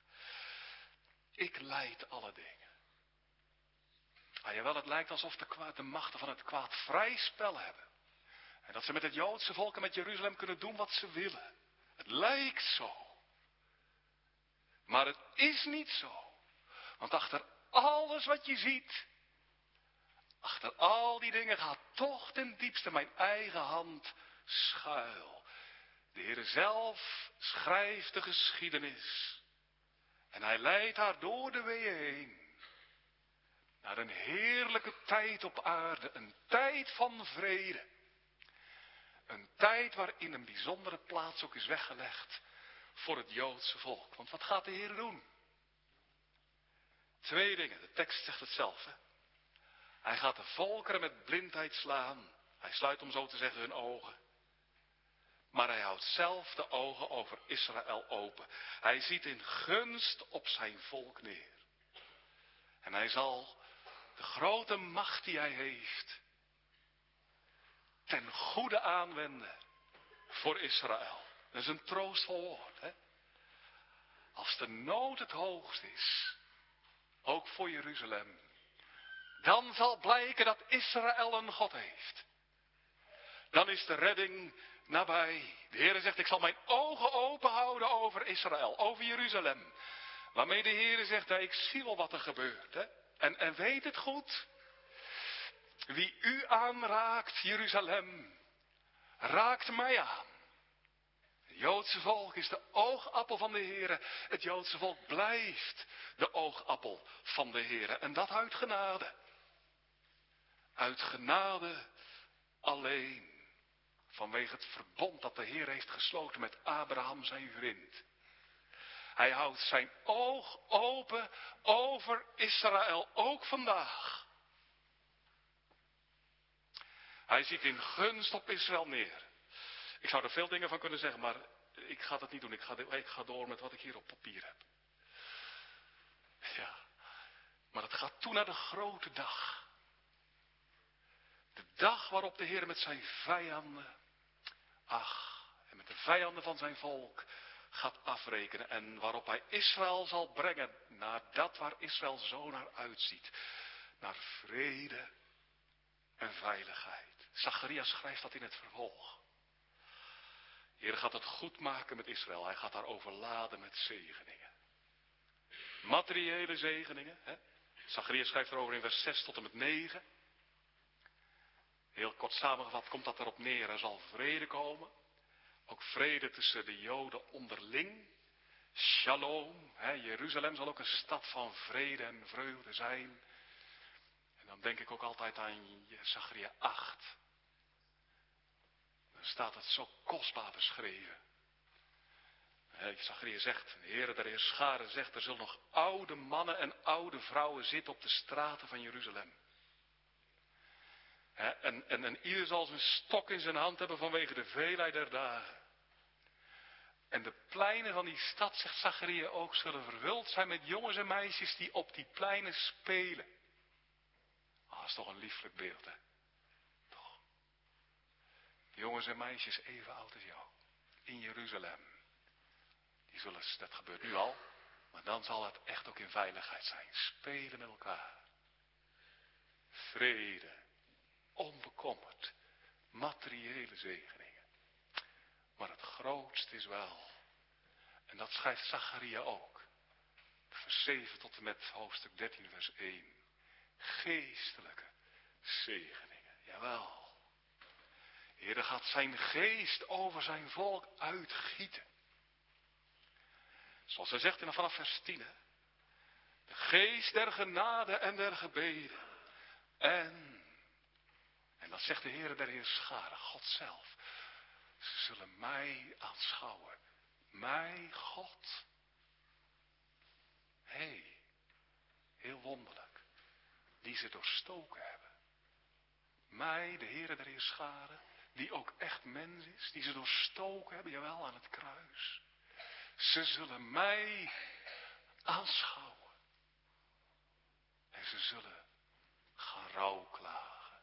Ik leid alle dingen. Ah, jawel, het lijkt alsof de, kwaad, de machten van het kwaad vrij spel hebben. En dat ze met het Joodse volk en met Jeruzalem kunnen doen wat ze willen. Het lijkt zo. Maar het is niet zo. Want achter alles wat je ziet, achter al die dingen gaat toch ten diepste mijn eigen hand schuil. De Heere zelf schrijft de geschiedenis. En hij leidt haar door de weeën heen. Naar een heerlijke tijd op aarde. Een tijd van vrede. Een tijd waarin een bijzondere plaats ook is weggelegd voor het Joodse volk. Want wat gaat de Heer doen? Twee dingen, de tekst zegt het zelf. Hè? Hij gaat de volkeren met blindheid slaan. Hij sluit om zo te zeggen hun ogen. Maar hij houdt zelf de ogen over Israël open. Hij ziet in gunst op zijn volk neer. En hij zal de grote macht die hij heeft ten goede aanwenden voor Israël. Dat is een troostvol woord. Hè? Als de nood het hoogst is, ook voor Jeruzalem, dan zal blijken dat Israël een God heeft. Dan is de redding nabij. De Heer zegt, ik zal mijn ogen open houden over Israël, over Jeruzalem. Waarmee de Heer zegt, ja, ik zie wel wat er gebeurt. Hè? En, en weet het goed. Wie u aanraakt, Jeruzalem, raakt mij aan. Het Joodse volk is de oogappel van de Heer. Het Joodse volk blijft de oogappel van de Heer. En dat uit genade. Uit genade alleen. Vanwege het verbond dat de Heer heeft gesloten met Abraham zijn vriend. Hij houdt zijn oog open over Israël, ook vandaag. Hij ziet in gunst op Israël neer. Ik zou er veel dingen van kunnen zeggen, maar ik ga dat niet doen. Ik ga, ik ga door met wat ik hier op papier heb. Ja, maar het gaat toe naar de grote dag. De dag waarop de Heer met zijn vijanden, ach, en met de vijanden van zijn volk gaat afrekenen. En waarop hij Israël zal brengen naar dat waar Israël zo naar uitziet. Naar vrede en veiligheid. Zacharia schrijft dat in het vervolg. De Heer gaat het goed maken met Israël. Hij gaat daar overladen met zegeningen. Materiële zegeningen. Hè? Zacharia schrijft erover in vers zes tot en met negen. Heel kort samengevat komt dat erop neer. Er zal vrede komen. Ook vrede tussen de Joden onderling. Shalom. Hè? Jeruzalem zal ook een stad van vrede en vreugde zijn. En dan denk ik ook altijd aan Zacharia acht. Dan staat het zo kostbaar beschreven. Zacharia zegt, de Heere der Heerscharen zegt, er zullen nog oude mannen en oude vrouwen zitten op de straten van Jeruzalem. En, en, en ieder zal zijn stok in zijn hand hebben vanwege de veelheid der dagen. En de pleinen van die stad, zegt Zacharia ook, zullen vervuld zijn met jongens en meisjes die op die pleinen spelen. Ah, dat is toch een lieflijk beeld, hè? Toch. Jongens en meisjes even oud als jou. In Jeruzalem. Die zullen, dat gebeurt nu al. Maar dan zal het echt ook in veiligheid zijn. Spelen met elkaar. Vrede. Onbekommerd. Materiële zegeningen. Maar het grootste is wel. En dat schrijft Zacharia ook. Vers zeven tot en met hoofdstuk dertien vers één. Geestelijke zegeningen. Jawel. De Heer gaat zijn geest over zijn volk uitgieten. Zoals hij zegt in vanaf vers tien. Hè? De geest der genade en der gebeden. En, en dat zegt de Heer der Heerscharen, God zelf. Ze zullen mij aanschouwen. Mij, God. Hé, hey, heel wonderlijk. Die ze doorstoken hebben. Mij, de Heer der Heerscharen, die ook echt mens is. Die ze doorstoken hebben, jawel, aan het kruis. Ze zullen mij aanschouwen. En ze zullen gaan rouwklagen.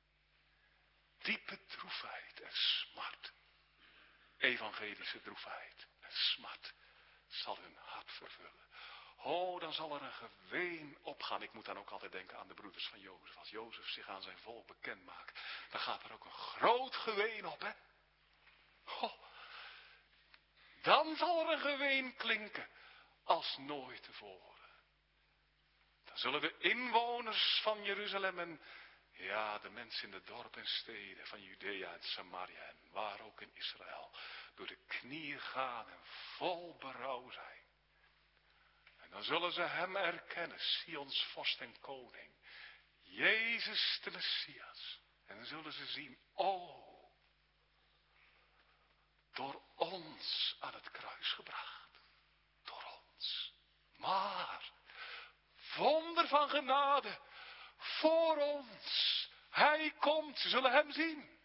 Diepe droefheid en smart. Evangelische droefheid en smart zal hun hart vervullen. Oh, dan zal er een geween opgaan. Ik moet dan ook altijd denken aan de broeders van Jozef. Als Jozef zich aan zijn volk bekend maakt, dan gaat er ook een groot geween op, hè? Oh. Dan zal er een geween klinken als nooit tevoren. Dan zullen de inwoners van Jeruzalem en ja, de mensen in de dorpen en steden van Judea en Samaria en waar ook in Israël door de knieën gaan en vol berouw zijn. En dan zullen ze hem erkennen, Sions vorst en koning, Jezus de Messias. En dan zullen ze zien, oh, door ons aan het kruis gebracht. Door ons. Maar wonder van genade voor ons. Hij komt, ze zullen hem zien.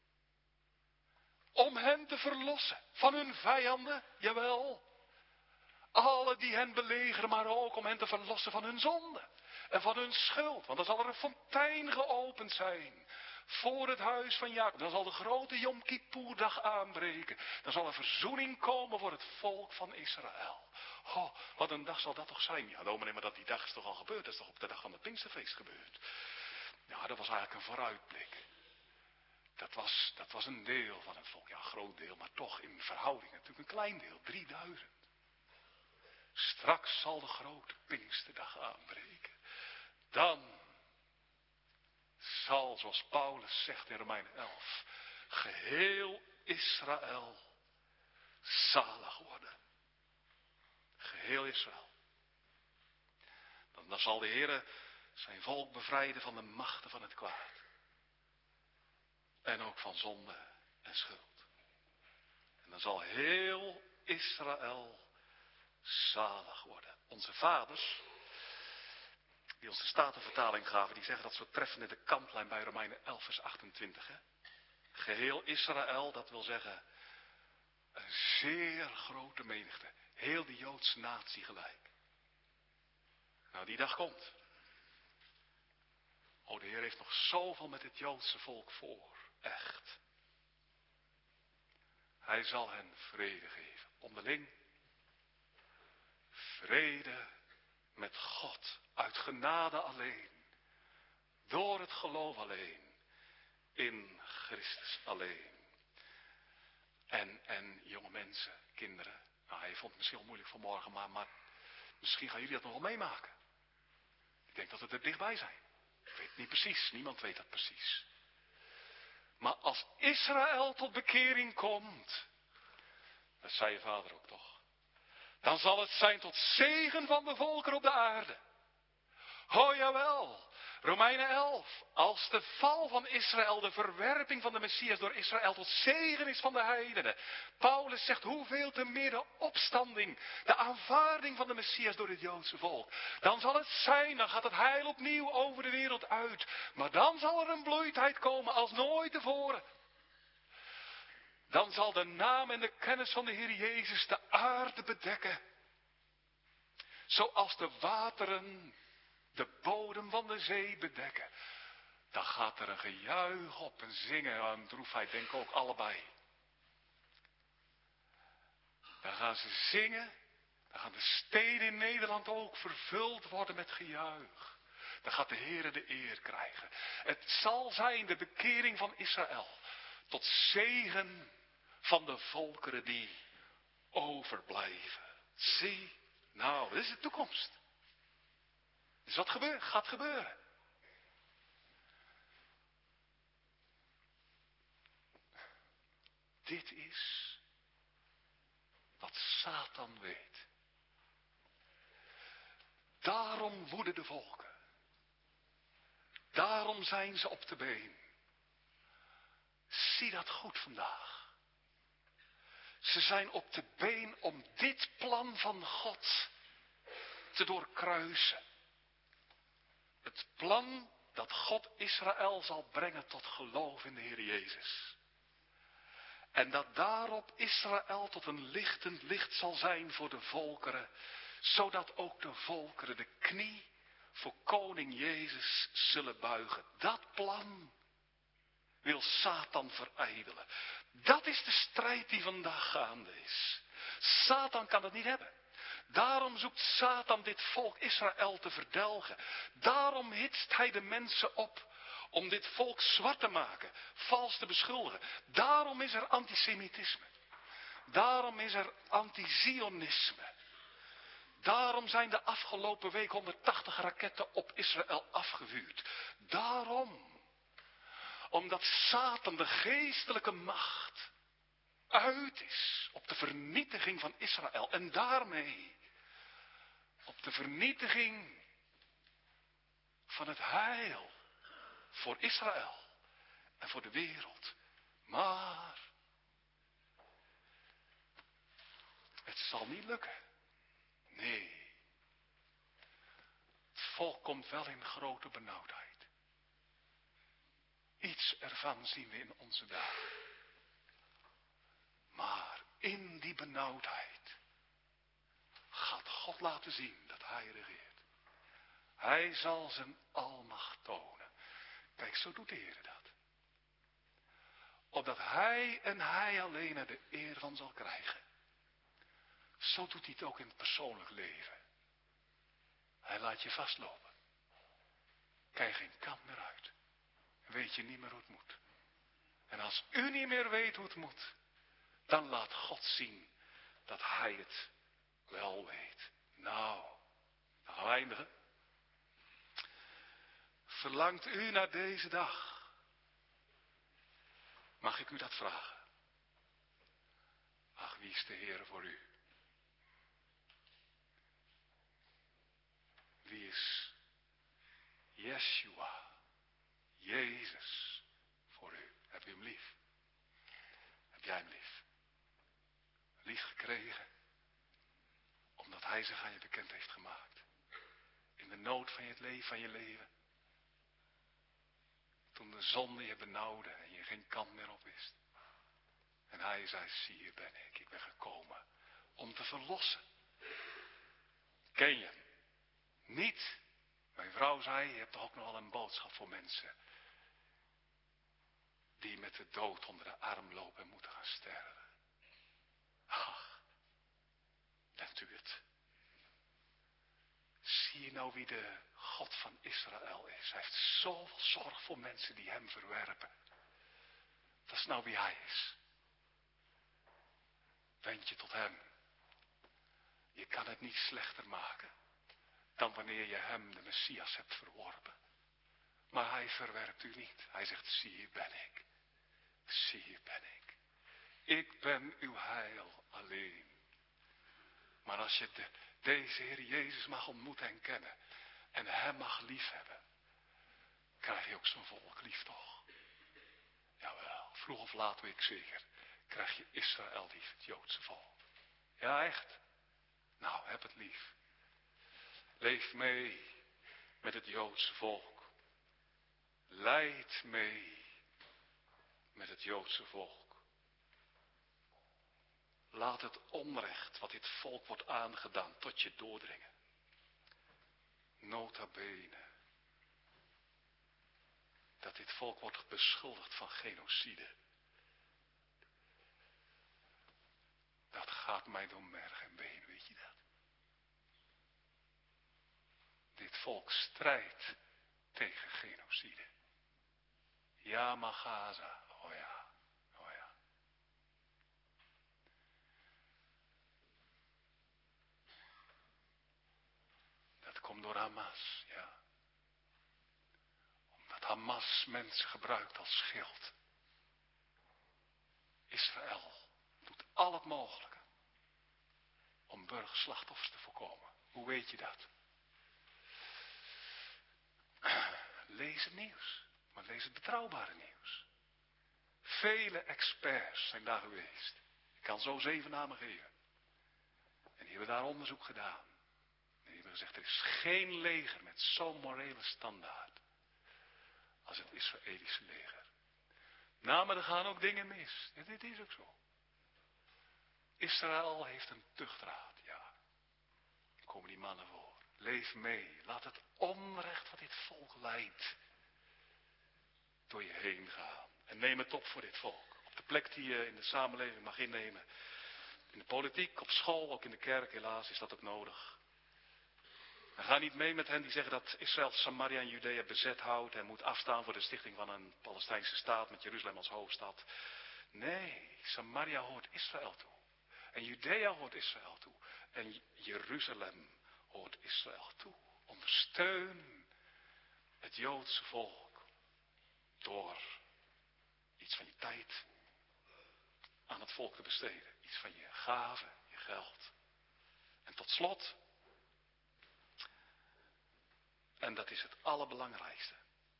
Om hen te verlossen van hun vijanden, jawel. Alle die hen belegeren, maar ook om hen te verlossen van hun zonde. En van hun schuld, want dan zal er een fontein geopend zijn. Voor het huis van Jacob. Dan zal de grote Yom Kippur-dag aanbreken. Dan zal er verzoening komen voor het volk van Israël. Oh, wat een dag zal dat toch zijn? Ja, dominee, maar dat die dag is toch al gebeurd? Dat is toch op de dag van het Pinksterfeest gebeurd? Ja, dat was eigenlijk een vooruitblik. Dat was, dat was een deel van het volk. Ja, een groot deel, maar toch in verhouding natuurlijk een klein deel. drieduizend. Straks zal de grote Pinksterdag aanbreken. Dan zal, zoals Paulus zegt in Romeinen elf, geheel Israël zalig worden. Geheel Israël. Dan, dan zal de Heere zijn volk bevrijden van de machten van het kwaad. En ook van zonde en schuld. En dan zal heel Israël zalig worden. Onze vaders, die ons de Statenvertaling gaven, die zeggen dat zo treffend in de kantlijn bij Romeinen elf vers achtentwintig. Hè? Geheel Israël, dat wil zeggen een zeer grote menigte. Heel de Joodse natie gelijk. Nou, die dag komt. O, de Heer heeft nog zoveel met het Joodse volk voor. Echt. Hij zal hen vrede geven. Onderling. Vrede met God. Uit genade alleen. Door het geloof alleen. In Christus alleen. En, en jonge mensen, kinderen. Nou, hij vond het misschien wel moeilijk vanmorgen, maar, maar misschien gaan jullie dat nog wel meemaken. Ik denk dat we er dichtbij zijn. Ik weet het niet precies, niemand weet dat precies. Maar als Israël tot bekering komt, dat zei je vader ook toch, dan zal het zijn tot zegen van de volkeren op de aarde. Oh jawel, Romeinen elf, als de val van Israël, de verwerping van de Messias door Israël tot zegen is van de heidenen. Paulus zegt hoeveel te meer de opstanding, de aanvaarding van de Messias door het Joodse volk. Dan zal het zijn, dan gaat het heil opnieuw over de wereld uit. Maar dan zal er een bloeitijd komen als nooit tevoren. Dan zal de naam en de kennis van de Heer Jezus de aarde bedekken. Zoals de wateren de bodem van de zee bedekken. Dan gaat er een gejuich op en zingen aan droefheid, denk ik ook allebei. Dan gaan ze zingen. Dan gaan de steden in Nederland ook vervuld worden met gejuich. Dan gaat de Heere de eer krijgen. Het zal zijn de bekering van Israël. Tot zegen van de volkeren die overblijven. Zie, nou, dit is de toekomst. Dus wat gebeurt, gaat gebeuren? Dit is wat Satan weet. Daarom woeden de volken. Daarom zijn ze op de been. Zie dat goed vandaag. Ze zijn op de been om dit plan van God te doorkruisen. Het plan dat God Israël zal brengen tot geloof in de Heer Jezus. En dat daarop Israël tot een lichtend licht zal zijn voor de volkeren. Zodat ook de volkeren de knie voor koning Jezus zullen buigen. Dat plan wil Satan verijdelen. Dat is de strijd die vandaag gaande is. Satan kan het niet hebben. Daarom zoekt Satan dit volk Israël te verdelgen. Daarom hitst hij de mensen op om dit volk zwart te maken, vals te beschuldigen. Daarom is er antisemitisme. Daarom is er antizionisme. Daarom zijn de afgelopen week honderdtachtig raketten op Israël afgevuurd. Daarom. Omdat Satan de geestelijke macht uit is op de vernietiging van Israël. En daarmee op de vernietiging van het heil voor Israël en voor de wereld. Maar het zal niet lukken. Nee. Het volk komt wel in grote benauwdheid. Iets ervan zien we in onze dagen. Maar in die benauwdheid gaat God laten zien dat hij regeert. Hij zal zijn almacht tonen. Kijk, zo doet de Heer dat. Opdat hij en hij alleen er de eer van zal krijgen. Zo doet hij het ook in het persoonlijk leven. Hij laat je vastlopen. Kijk geen kant meer uit. Weet je niet meer hoe het moet. En als u niet meer weet hoe het moet, dan laat God zien dat hij het wel weet. Nou, dan gaan we eindigen. Verlangt u naar deze dag? Mag ik u dat vragen? Ach, wie is de Heer voor u? Wie is Yeshua, Jezus, voor u? Heb u hem lief? Heb jij hem lief? Lief gekregen, omdat hij zich aan je bekend heeft gemaakt. In de nood van je leven, van je leven. Toen de zonde je benauwde en je geen kant meer op wist. En hij zei, zie hier ben ik, ik ben gekomen om te verlossen. Ken je hem? Niet. Mijn vrouw zei, je hebt toch ook nog wel een boodschap voor mensen die met de dood onder de arm lopen en moeten gaan sterven. Ach, bent u het? Zie je nou wie de God van Israël is? Hij heeft zoveel zorg voor mensen die hem verwerpen. Dat is nou wie hij is. Wend je tot hem. Je kan het niet slechter maken dan wanneer je hem, de Messias, hebt verworpen. Maar hij verwerpt u niet. Hij zegt, zie hier ben ik. Zie hier ben ik. Ik ben uw heil alleen. Maar als je de, deze Heer Jezus mag ontmoeten en kennen en hem mag liefhebben, krijg je ook zijn volk lief toch? Jawel, vroeg of laat weet ik zeker, krijg je Israël lief, het Joodse volk. Ja, echt. Nou, heb het lief. Leef mee met het Joodse volk. Leid mee met het Joodse volk. Laat het onrecht wat dit volk wordt aangedaan tot je doordringen. Nota bene. Dat dit volk wordt beschuldigd van genocide. Dat gaat mij door merg en been, weet je dat? Dit volk strijdt tegen genocide. Ja, maar Gaza, oh ja, oh ja. Dat komt door Hamas, ja. Omdat Hamas mensen gebruikt als schild. Israël doet al het mogelijke om burgerslachtoffers te voorkomen. Hoe weet je dat? Lees het nieuws, maar lees het betrouwbare nieuws. Vele experts zijn daar geweest. Ik kan zo zeven namen geven. En die hebben daar onderzoek gedaan. En die hebben gezegd, er is geen leger met zo'n morele standaard als het Israëlische leger. Nou, maar er gaan ook dingen mis. Ja, dit is ook zo. Israël heeft een tuchtraad, ja. Dan komen die mannen voor. Leef mee. Laat het onrecht wat dit volk lijdt door je heen gaan. En neem het op voor dit volk. Op de plek die je in de samenleving mag innemen. In de politiek, op school, ook in de kerk helaas is dat ook nodig. En ga niet mee met hen die zeggen dat Israël Samaria en Judea bezet houdt en moet afstaan voor de stichting van een Palestijnse staat met Jeruzalem als hoofdstad. Nee, Samaria hoort Israël toe. En Judea hoort Israël toe. En Jeruzalem hoort Israël toe. Ondersteun het Joodse volk door iets van je tijd aan het volk te besteden. Iets van je gave, je geld. En tot slot, en dat is het allerbelangrijkste.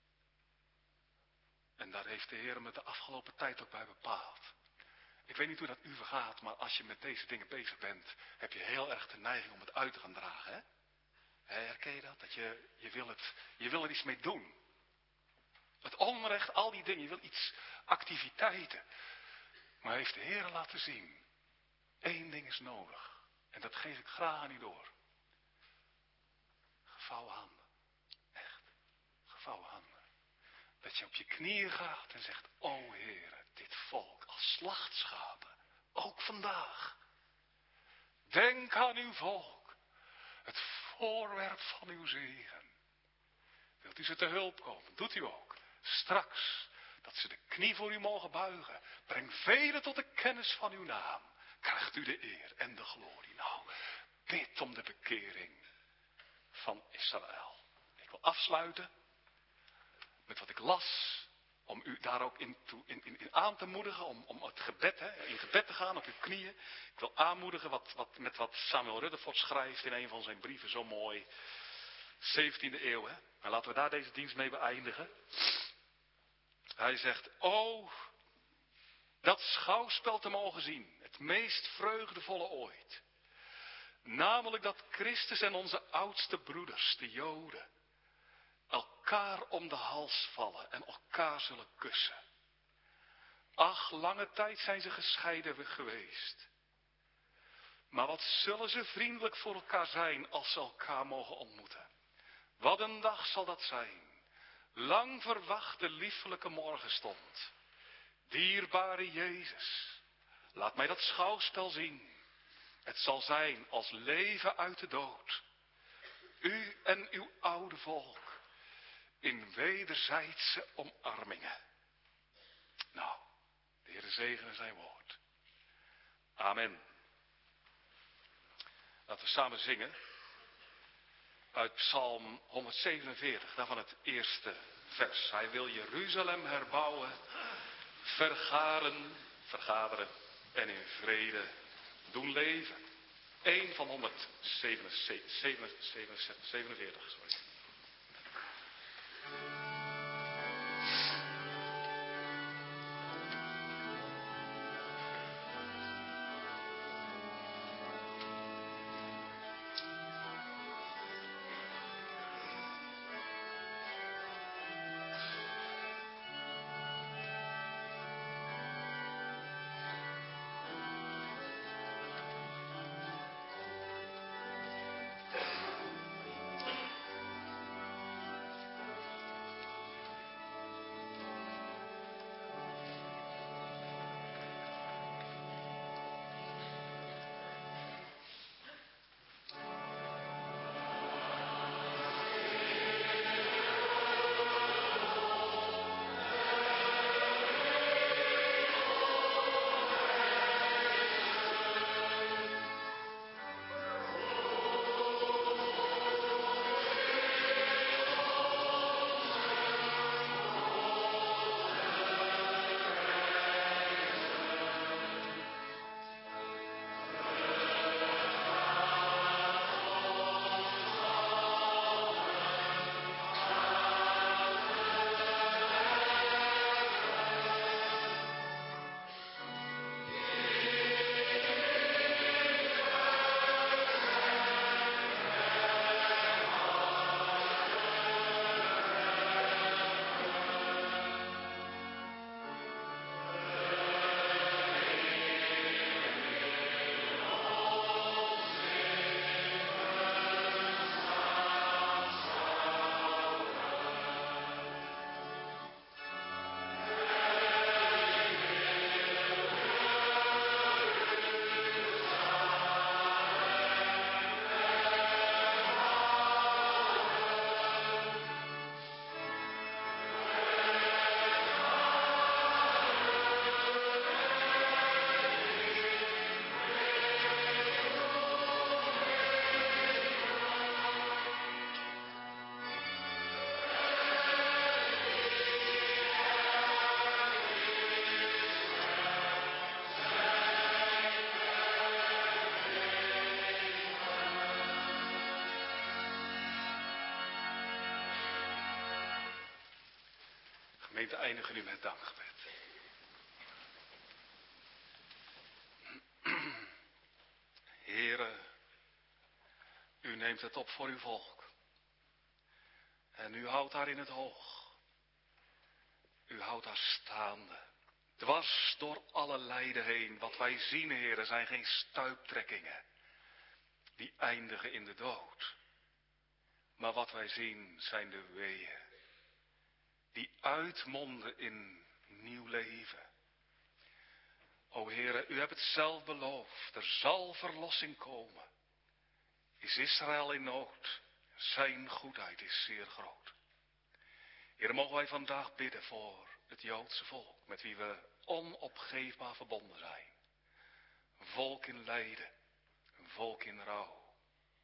En daar heeft de Heer me de afgelopen tijd ook bij bepaald. Ik weet niet hoe dat u vergaat, maar als je met deze dingen bezig bent, heb je heel erg de neiging om het uit te gaan dragen. Hè? Herken je dat? Dat je, je, wil het, je wil er iets mee doen. Het onrecht, al die dingen, je wil iets, activiteiten. Maar heeft de Heer laten zien. Eén ding is nodig. En dat geef ik graag aan u door. Gevouwen handen. Echt. Gevouwen handen. Dat je op je knieën gaat en zegt, o Heer, dit volk als slachtschapen. Ook vandaag. Denk aan uw volk. Het voorwerp van uw zegen. Wilt u ze te hulp komen? Doet u ook. Straks, dat ze de knie voor u mogen buigen. Breng velen tot de kennis van uw naam. Krijgt u de eer en de glorie. Nou, bid om de bekering van Israël. Ik wil afsluiten met wat ik las. Om u daar ook in, toe, in, in, in aan te moedigen. Om, om het gebed, hè, in gebed te gaan op uw knieën. Ik wil aanmoedigen wat, wat, met wat Samuel Rutherford schrijft in een van zijn brieven. Zo mooi. zeventiende eeuw, hè. Maar laten we daar deze dienst mee beëindigen. Hij zegt, o, dat schouwspel te mogen zien. Het meest vreugdevolle ooit. Namelijk dat Christus en onze oudste broeders, de Joden, elkaar om de hals vallen en elkaar zullen kussen. Ach, lange tijd zijn ze gescheiden geweest. Maar wat zullen ze vriendelijk voor elkaar zijn als ze elkaar mogen ontmoeten. Wat een dag zal dat zijn. Lang verwachte liefelijke morgenstond. Dierbare Jezus, laat mij dat schouwspel zien. Het zal zijn als leven uit de dood. U en uw oude volk in wederzijdse omarmingen. Nou, de Heer zegene zijn woord. Amen. Laten we samen zingen uit Psalm honderdzevenenveertig, daarvan het eerste vers. Hij wil Jeruzalem herbouwen, vergaren, vergaderen en in vrede doen leven. Eén van honderdzevenenveertig, sorry. Gemeente, eindigen nu met dankgebed. Heere, u neemt het op voor uw volk. En u houdt haar in het oog. U houdt haar staande. Dwars door alle lijden heen. Wat wij zien, heren, zijn geen stuiptrekkingen. Die eindigen in de dood. Maar wat wij zien zijn de weeën. Die uitmonden in nieuw leven. O Heere, u hebt het zelf beloofd. Er zal verlossing komen. Is Israël in nood? Zijn goedheid is zeer groot. Heere, mogen wij vandaag bidden voor het Joodse volk. Met wie we onopgeefbaar verbonden zijn. Een volk in lijden. Een volk in rouw.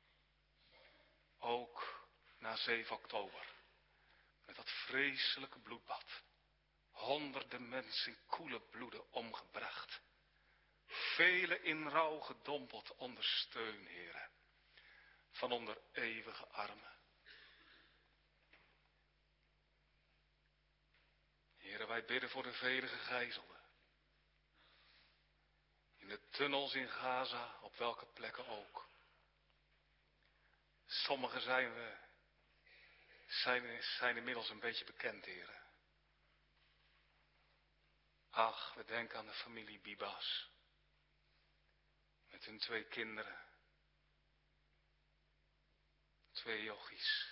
Ook na zeven oktober. Met dat vreselijke bloedbad. Honderden mensen in koele bloeden omgebracht. Vele in rouw gedompeld, ondersteun, Heere. Van onder eeuwige armen. Heere, wij bidden voor de vele gegijzelden. In de tunnels in Gaza, op welke plekken ook. Sommigen zijn we, zijn, zijn inmiddels een beetje bekend, Heere. Ach, we denken aan de familie Bibas. Met hun twee kinderen. Twee jochies.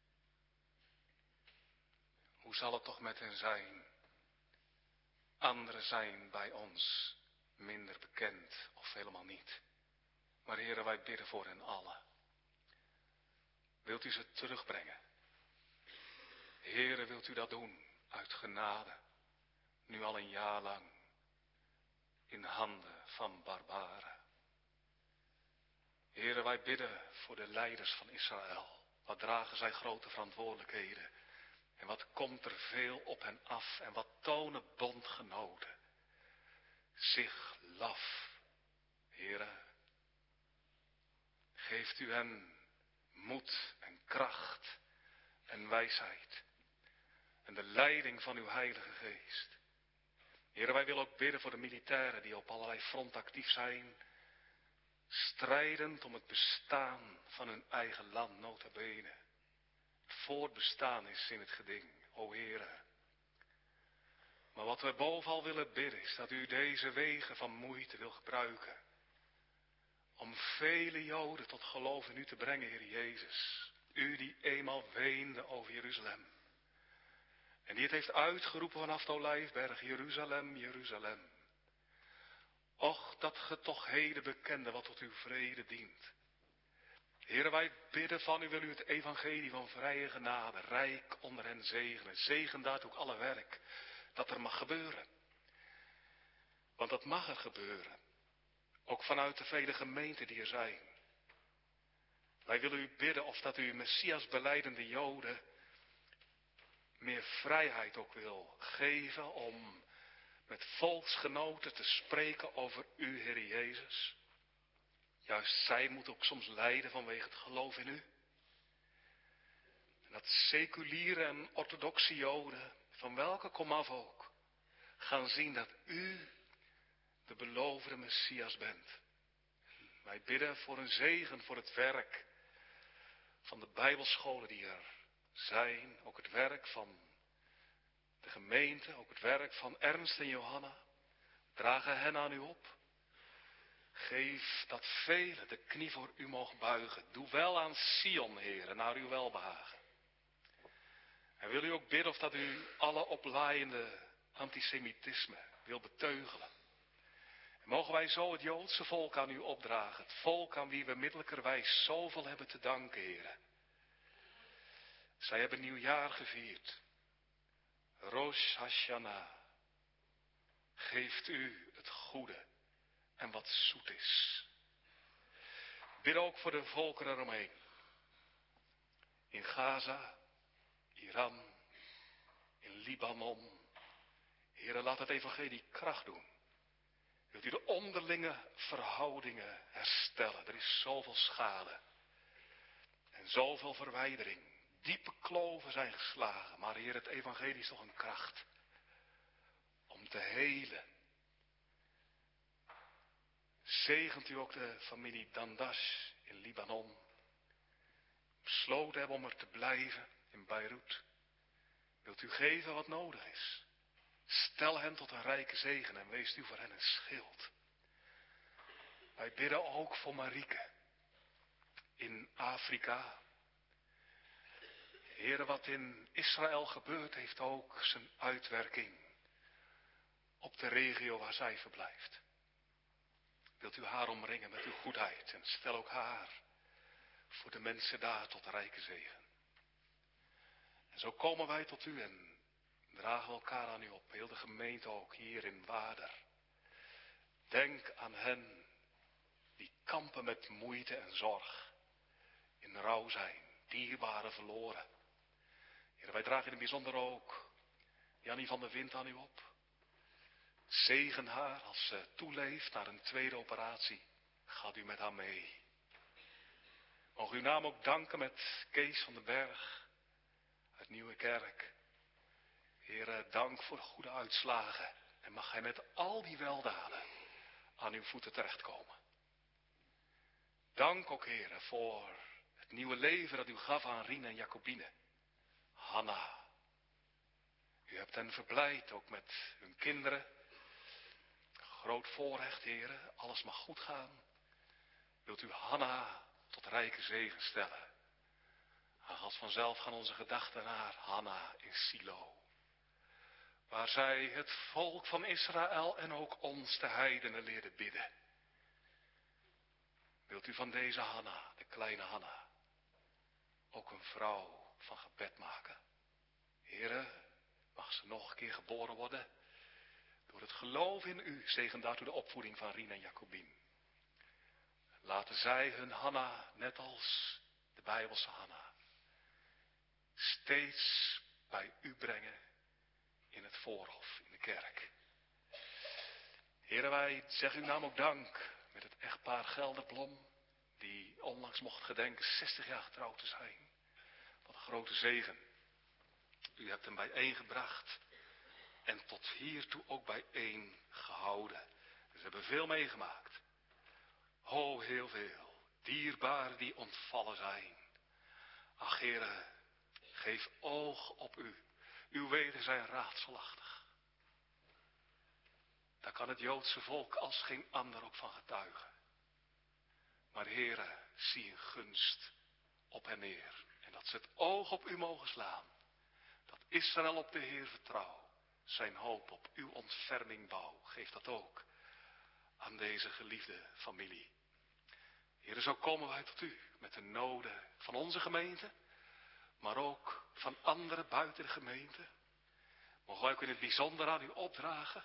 Hoe zal het toch met hen zijn? Anderen zijn bij ons minder bekend of helemaal niet. Maar Heere, wij bidden voor hen allen. Wilt u ze terugbrengen? Heere, wilt u dat doen uit genade? Nu al een jaar lang in handen van barbaren. Heere, wij bidden voor de leiders van Israël. Wat dragen zij grote verantwoordelijkheden. En wat komt er veel op hen af. En wat tonen bondgenoten zich laf. Heere, geeft u hen moed en kracht en wijsheid. En de leiding van uw Heilige Geest. Heere, wij willen ook bidden voor de militairen die op allerlei fronten actief zijn. Strijdend om het bestaan van hun eigen land, nota bene. Het voortbestaan is in het geding, o Heere. Maar wat we bovenal willen bidden is dat u deze wegen van moeite wil gebruiken. Om vele Joden tot geloof in u te brengen, Heer Jezus. U die eenmaal weende over Jeruzalem. En die het heeft uitgeroepen vanaf de Olijfberg, Jeruzalem, Jeruzalem. Och, dat ge toch heden bekende wat tot uw vrede dient. Heere, wij bidden van u, wil u het evangelie van vrije genade rijk onder hen zegenen. Zegen daartoe ook alle werk dat er mag gebeuren. Want dat mag er gebeuren. Ook vanuit de vele gemeenten die er zijn. Wij willen u bidden of dat u Messias belijdende Joden meer vrijheid ook wil geven om met volksgenoten te spreken over u, Heer Jezus. Juist zij moeten ook soms lijden vanwege het geloof in u. En dat seculiere en orthodoxe Joden, van welke komaf ook, gaan zien dat u de beloofde Messias bent. Wij bidden voor een zegen voor het werk van de bijbelscholen die er zijn. Ook het werk van de gemeente, ook het werk van Ernst en Johanna. Dragen hen aan u op. Geef dat velen de knie voor u mogen buigen. Doe wel aan Sion, Heere, naar uw welbehagen. En wil u ook bidden of dat u alle oplaaiende antisemitisme wil beteugelen. En mogen wij zo het Joodse volk aan u opdragen. Het volk aan wie we middelijkerwijs zoveel hebben te danken, Heere. Zij hebben nieuwjaar gevierd. Rosh Hashanah. Geeft u het goede en wat zoet is. Bid ook voor de volkeren eromheen. In Gaza, Iran, in Libanon. Heere, laat het evangelie kracht doen. Wilt u de onderlinge verhoudingen herstellen? Er is zoveel schade. En zoveel verwijdering. Diepe kloven zijn geslagen. Maar Heer, het evangelie is toch een kracht. Om te helen. Zegent u ook de familie Dandash in Libanon. Besloten hebben om er te blijven. in Beirut. Wilt u geven wat nodig is? Stel hen tot een rijke zegen en wees u voor hen een schild. Wij bidden ook voor Marieke in Afrika. Heere, wat in Israël gebeurt heeft ook zijn uitwerking op de regio waar zij verblijft. Wilt u haar omringen met uw goedheid en stel ook haar voor de mensen daar tot rijke zegen. En zo komen wij tot u en dragen elkaar aan u op, heel de gemeente ook hier in Waarder. Denk aan hen die kampen met moeite en zorg, in rouw zijn, dierbaren verloren. Heer, wij dragen in het bijzonder ook Jannie van der Wind aan u op. Zegen haar als ze toeleeft naar een tweede operatie. Gaat u met haar mee. Mogen uw naam ook danken met Kees van den Berg uit Nieuwe Kerk. Heer, dank voor de goede uitslagen. En mag hij met al die weldaden aan uw voeten terechtkomen. Dank ook, Heer, voor het nieuwe leven dat u gaf aan Rien en Jacobine. Hanna. U hebt hen verblijd, ook met hun kinderen. Groot voorrecht, Heer, alles mag goed gaan. Wilt u Hanna tot rijke zegen stellen? En als vanzelf gaan onze gedachten naar Hanna in Silo. Waar zij het volk van Israël en ook ons, de heidenen, leerden bidden. Wilt u van deze Hanna, de kleine Hanna, ook een vrouw van gebed maken? Heere, mag ze nog een keer geboren worden door het geloof in u, zegen daartoe de opvoeding van Rien en Jacobien. Laten zij hun Hanna, net als de Bijbelse Hanna, steeds bij u brengen in het voorhof, in de kerk. Heere, wij zeggen uw naam ook dank met het echtpaar Gelderblom, die onlangs mocht gedenken zestig jaar getrouwd te zijn. Wat een grote zegen. U hebt hem bijeengebracht en tot hiertoe ook bijeen gehouden. Ze hebben veel meegemaakt. O, heel veel. Dierbaren die ontvallen zijn. Ach, Heere, geef oog op u. Uw wegen zijn raadselachtig. Daar kan het Joodse volk als geen ander ook van getuigen. Maar Heere, zie een gunst op hen neer. En dat ze het oog op u mogen slaan. Dat Israël op de Heer vertrouw. Zijn hoop op uw ontferming bouw. Geef dat ook aan deze geliefde familie. Heere, zo komen wij tot u met de noden van onze gemeente. Maar ook van anderen buiten de gemeente. Mogen wij ook in het bijzonder aan u opdragen.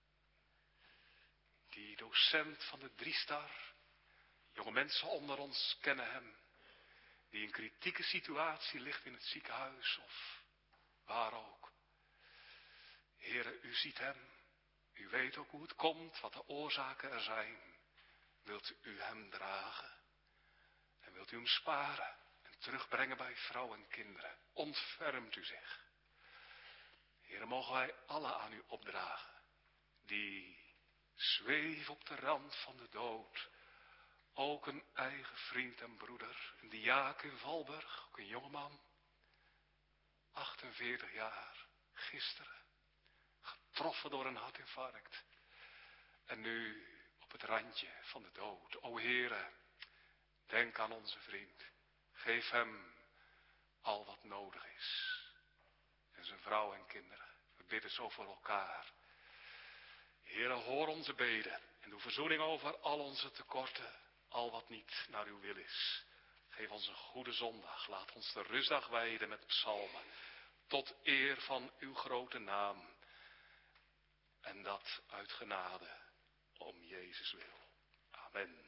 Die docent van de Driestar. Jonge mensen onder ons kennen hem. Die in kritieke situatie ligt in het ziekenhuis of waar ook. Heere, u ziet hem. U weet ook hoe het komt, wat de oorzaken er zijn. Wilt u hem dragen? En wilt u hem sparen en terugbrengen bij vrouw en kinderen? Ontfermt u zich. Heere, mogen wij alle aan u opdragen. Die zweven op de rand van de dood. Ook een eigen vriend en broeder. Een diaken in Valburg, ook een jongeman. achtenveertig jaar, gisteren. Getroffen door een hartinfarct. En nu op het randje van de dood. O Heere, denk aan onze vriend. Geef hem al wat nodig is. En zijn vrouw en kinderen. We bidden zo voor elkaar. Heere, hoor onze beden. En doe verzoening over al onze tekorten. Al wat niet naar uw wil is. Geef ons een goede zondag. Laat ons de rustdag wijden met psalmen. Tot eer van uw grote naam. En dat uit genade om Jezus wil. Amen.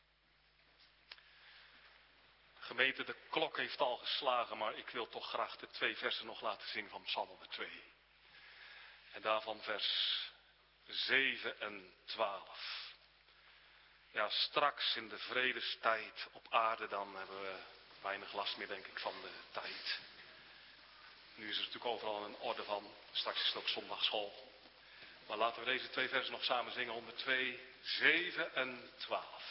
Gemeente, de klok heeft al geslagen, maar ik wil toch graag de twee versen nog laten zingen van Psalm honderdtwee. En daarvan vers zeven en twaalf. Ja, straks in de vredestijd op aarde, dan hebben we weinig last meer, denk ik, van de tijd. Nu is er natuurlijk overal een orde van. Straks is het ook zondagschool. Maar laten we deze twee versen nog samen zingen. honderdtwee, zeven en twaalf.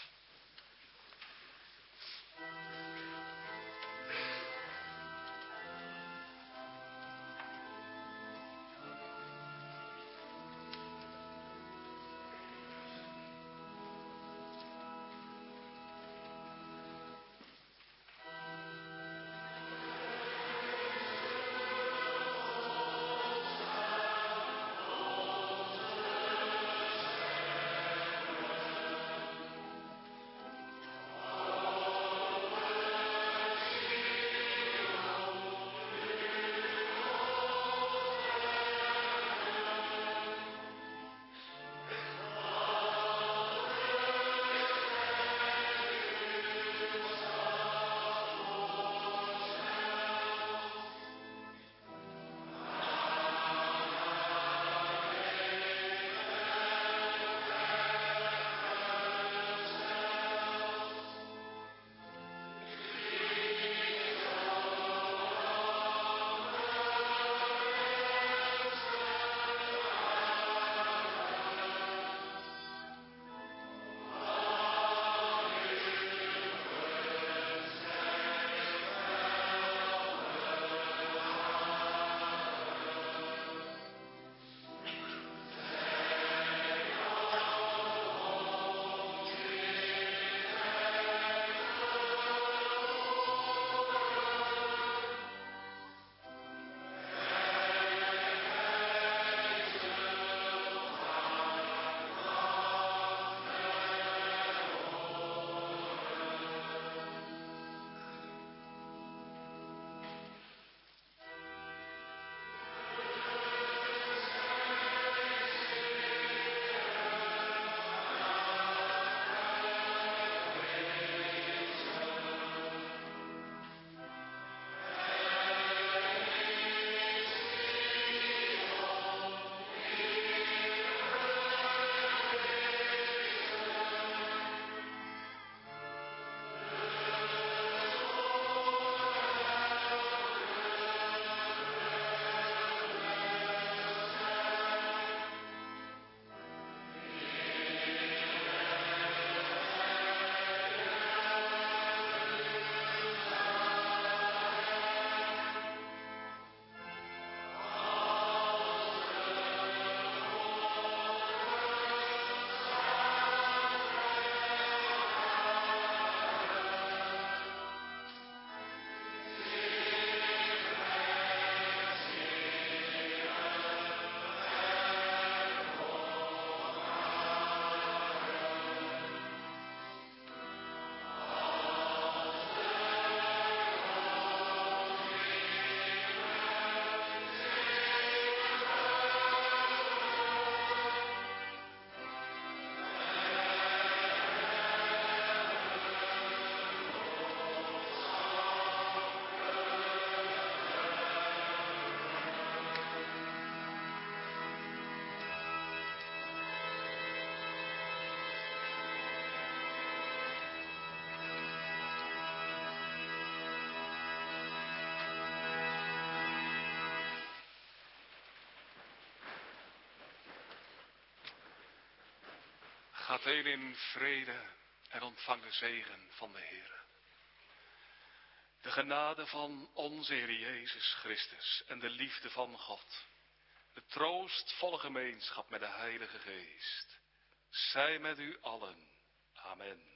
zometeen in vrede en ontvang de zegen van de Heer. De genade van onze Heer Jezus Christus en de liefde van God, de troostvolle gemeenschap met de Heilige Geest, zij met u allen. Amen.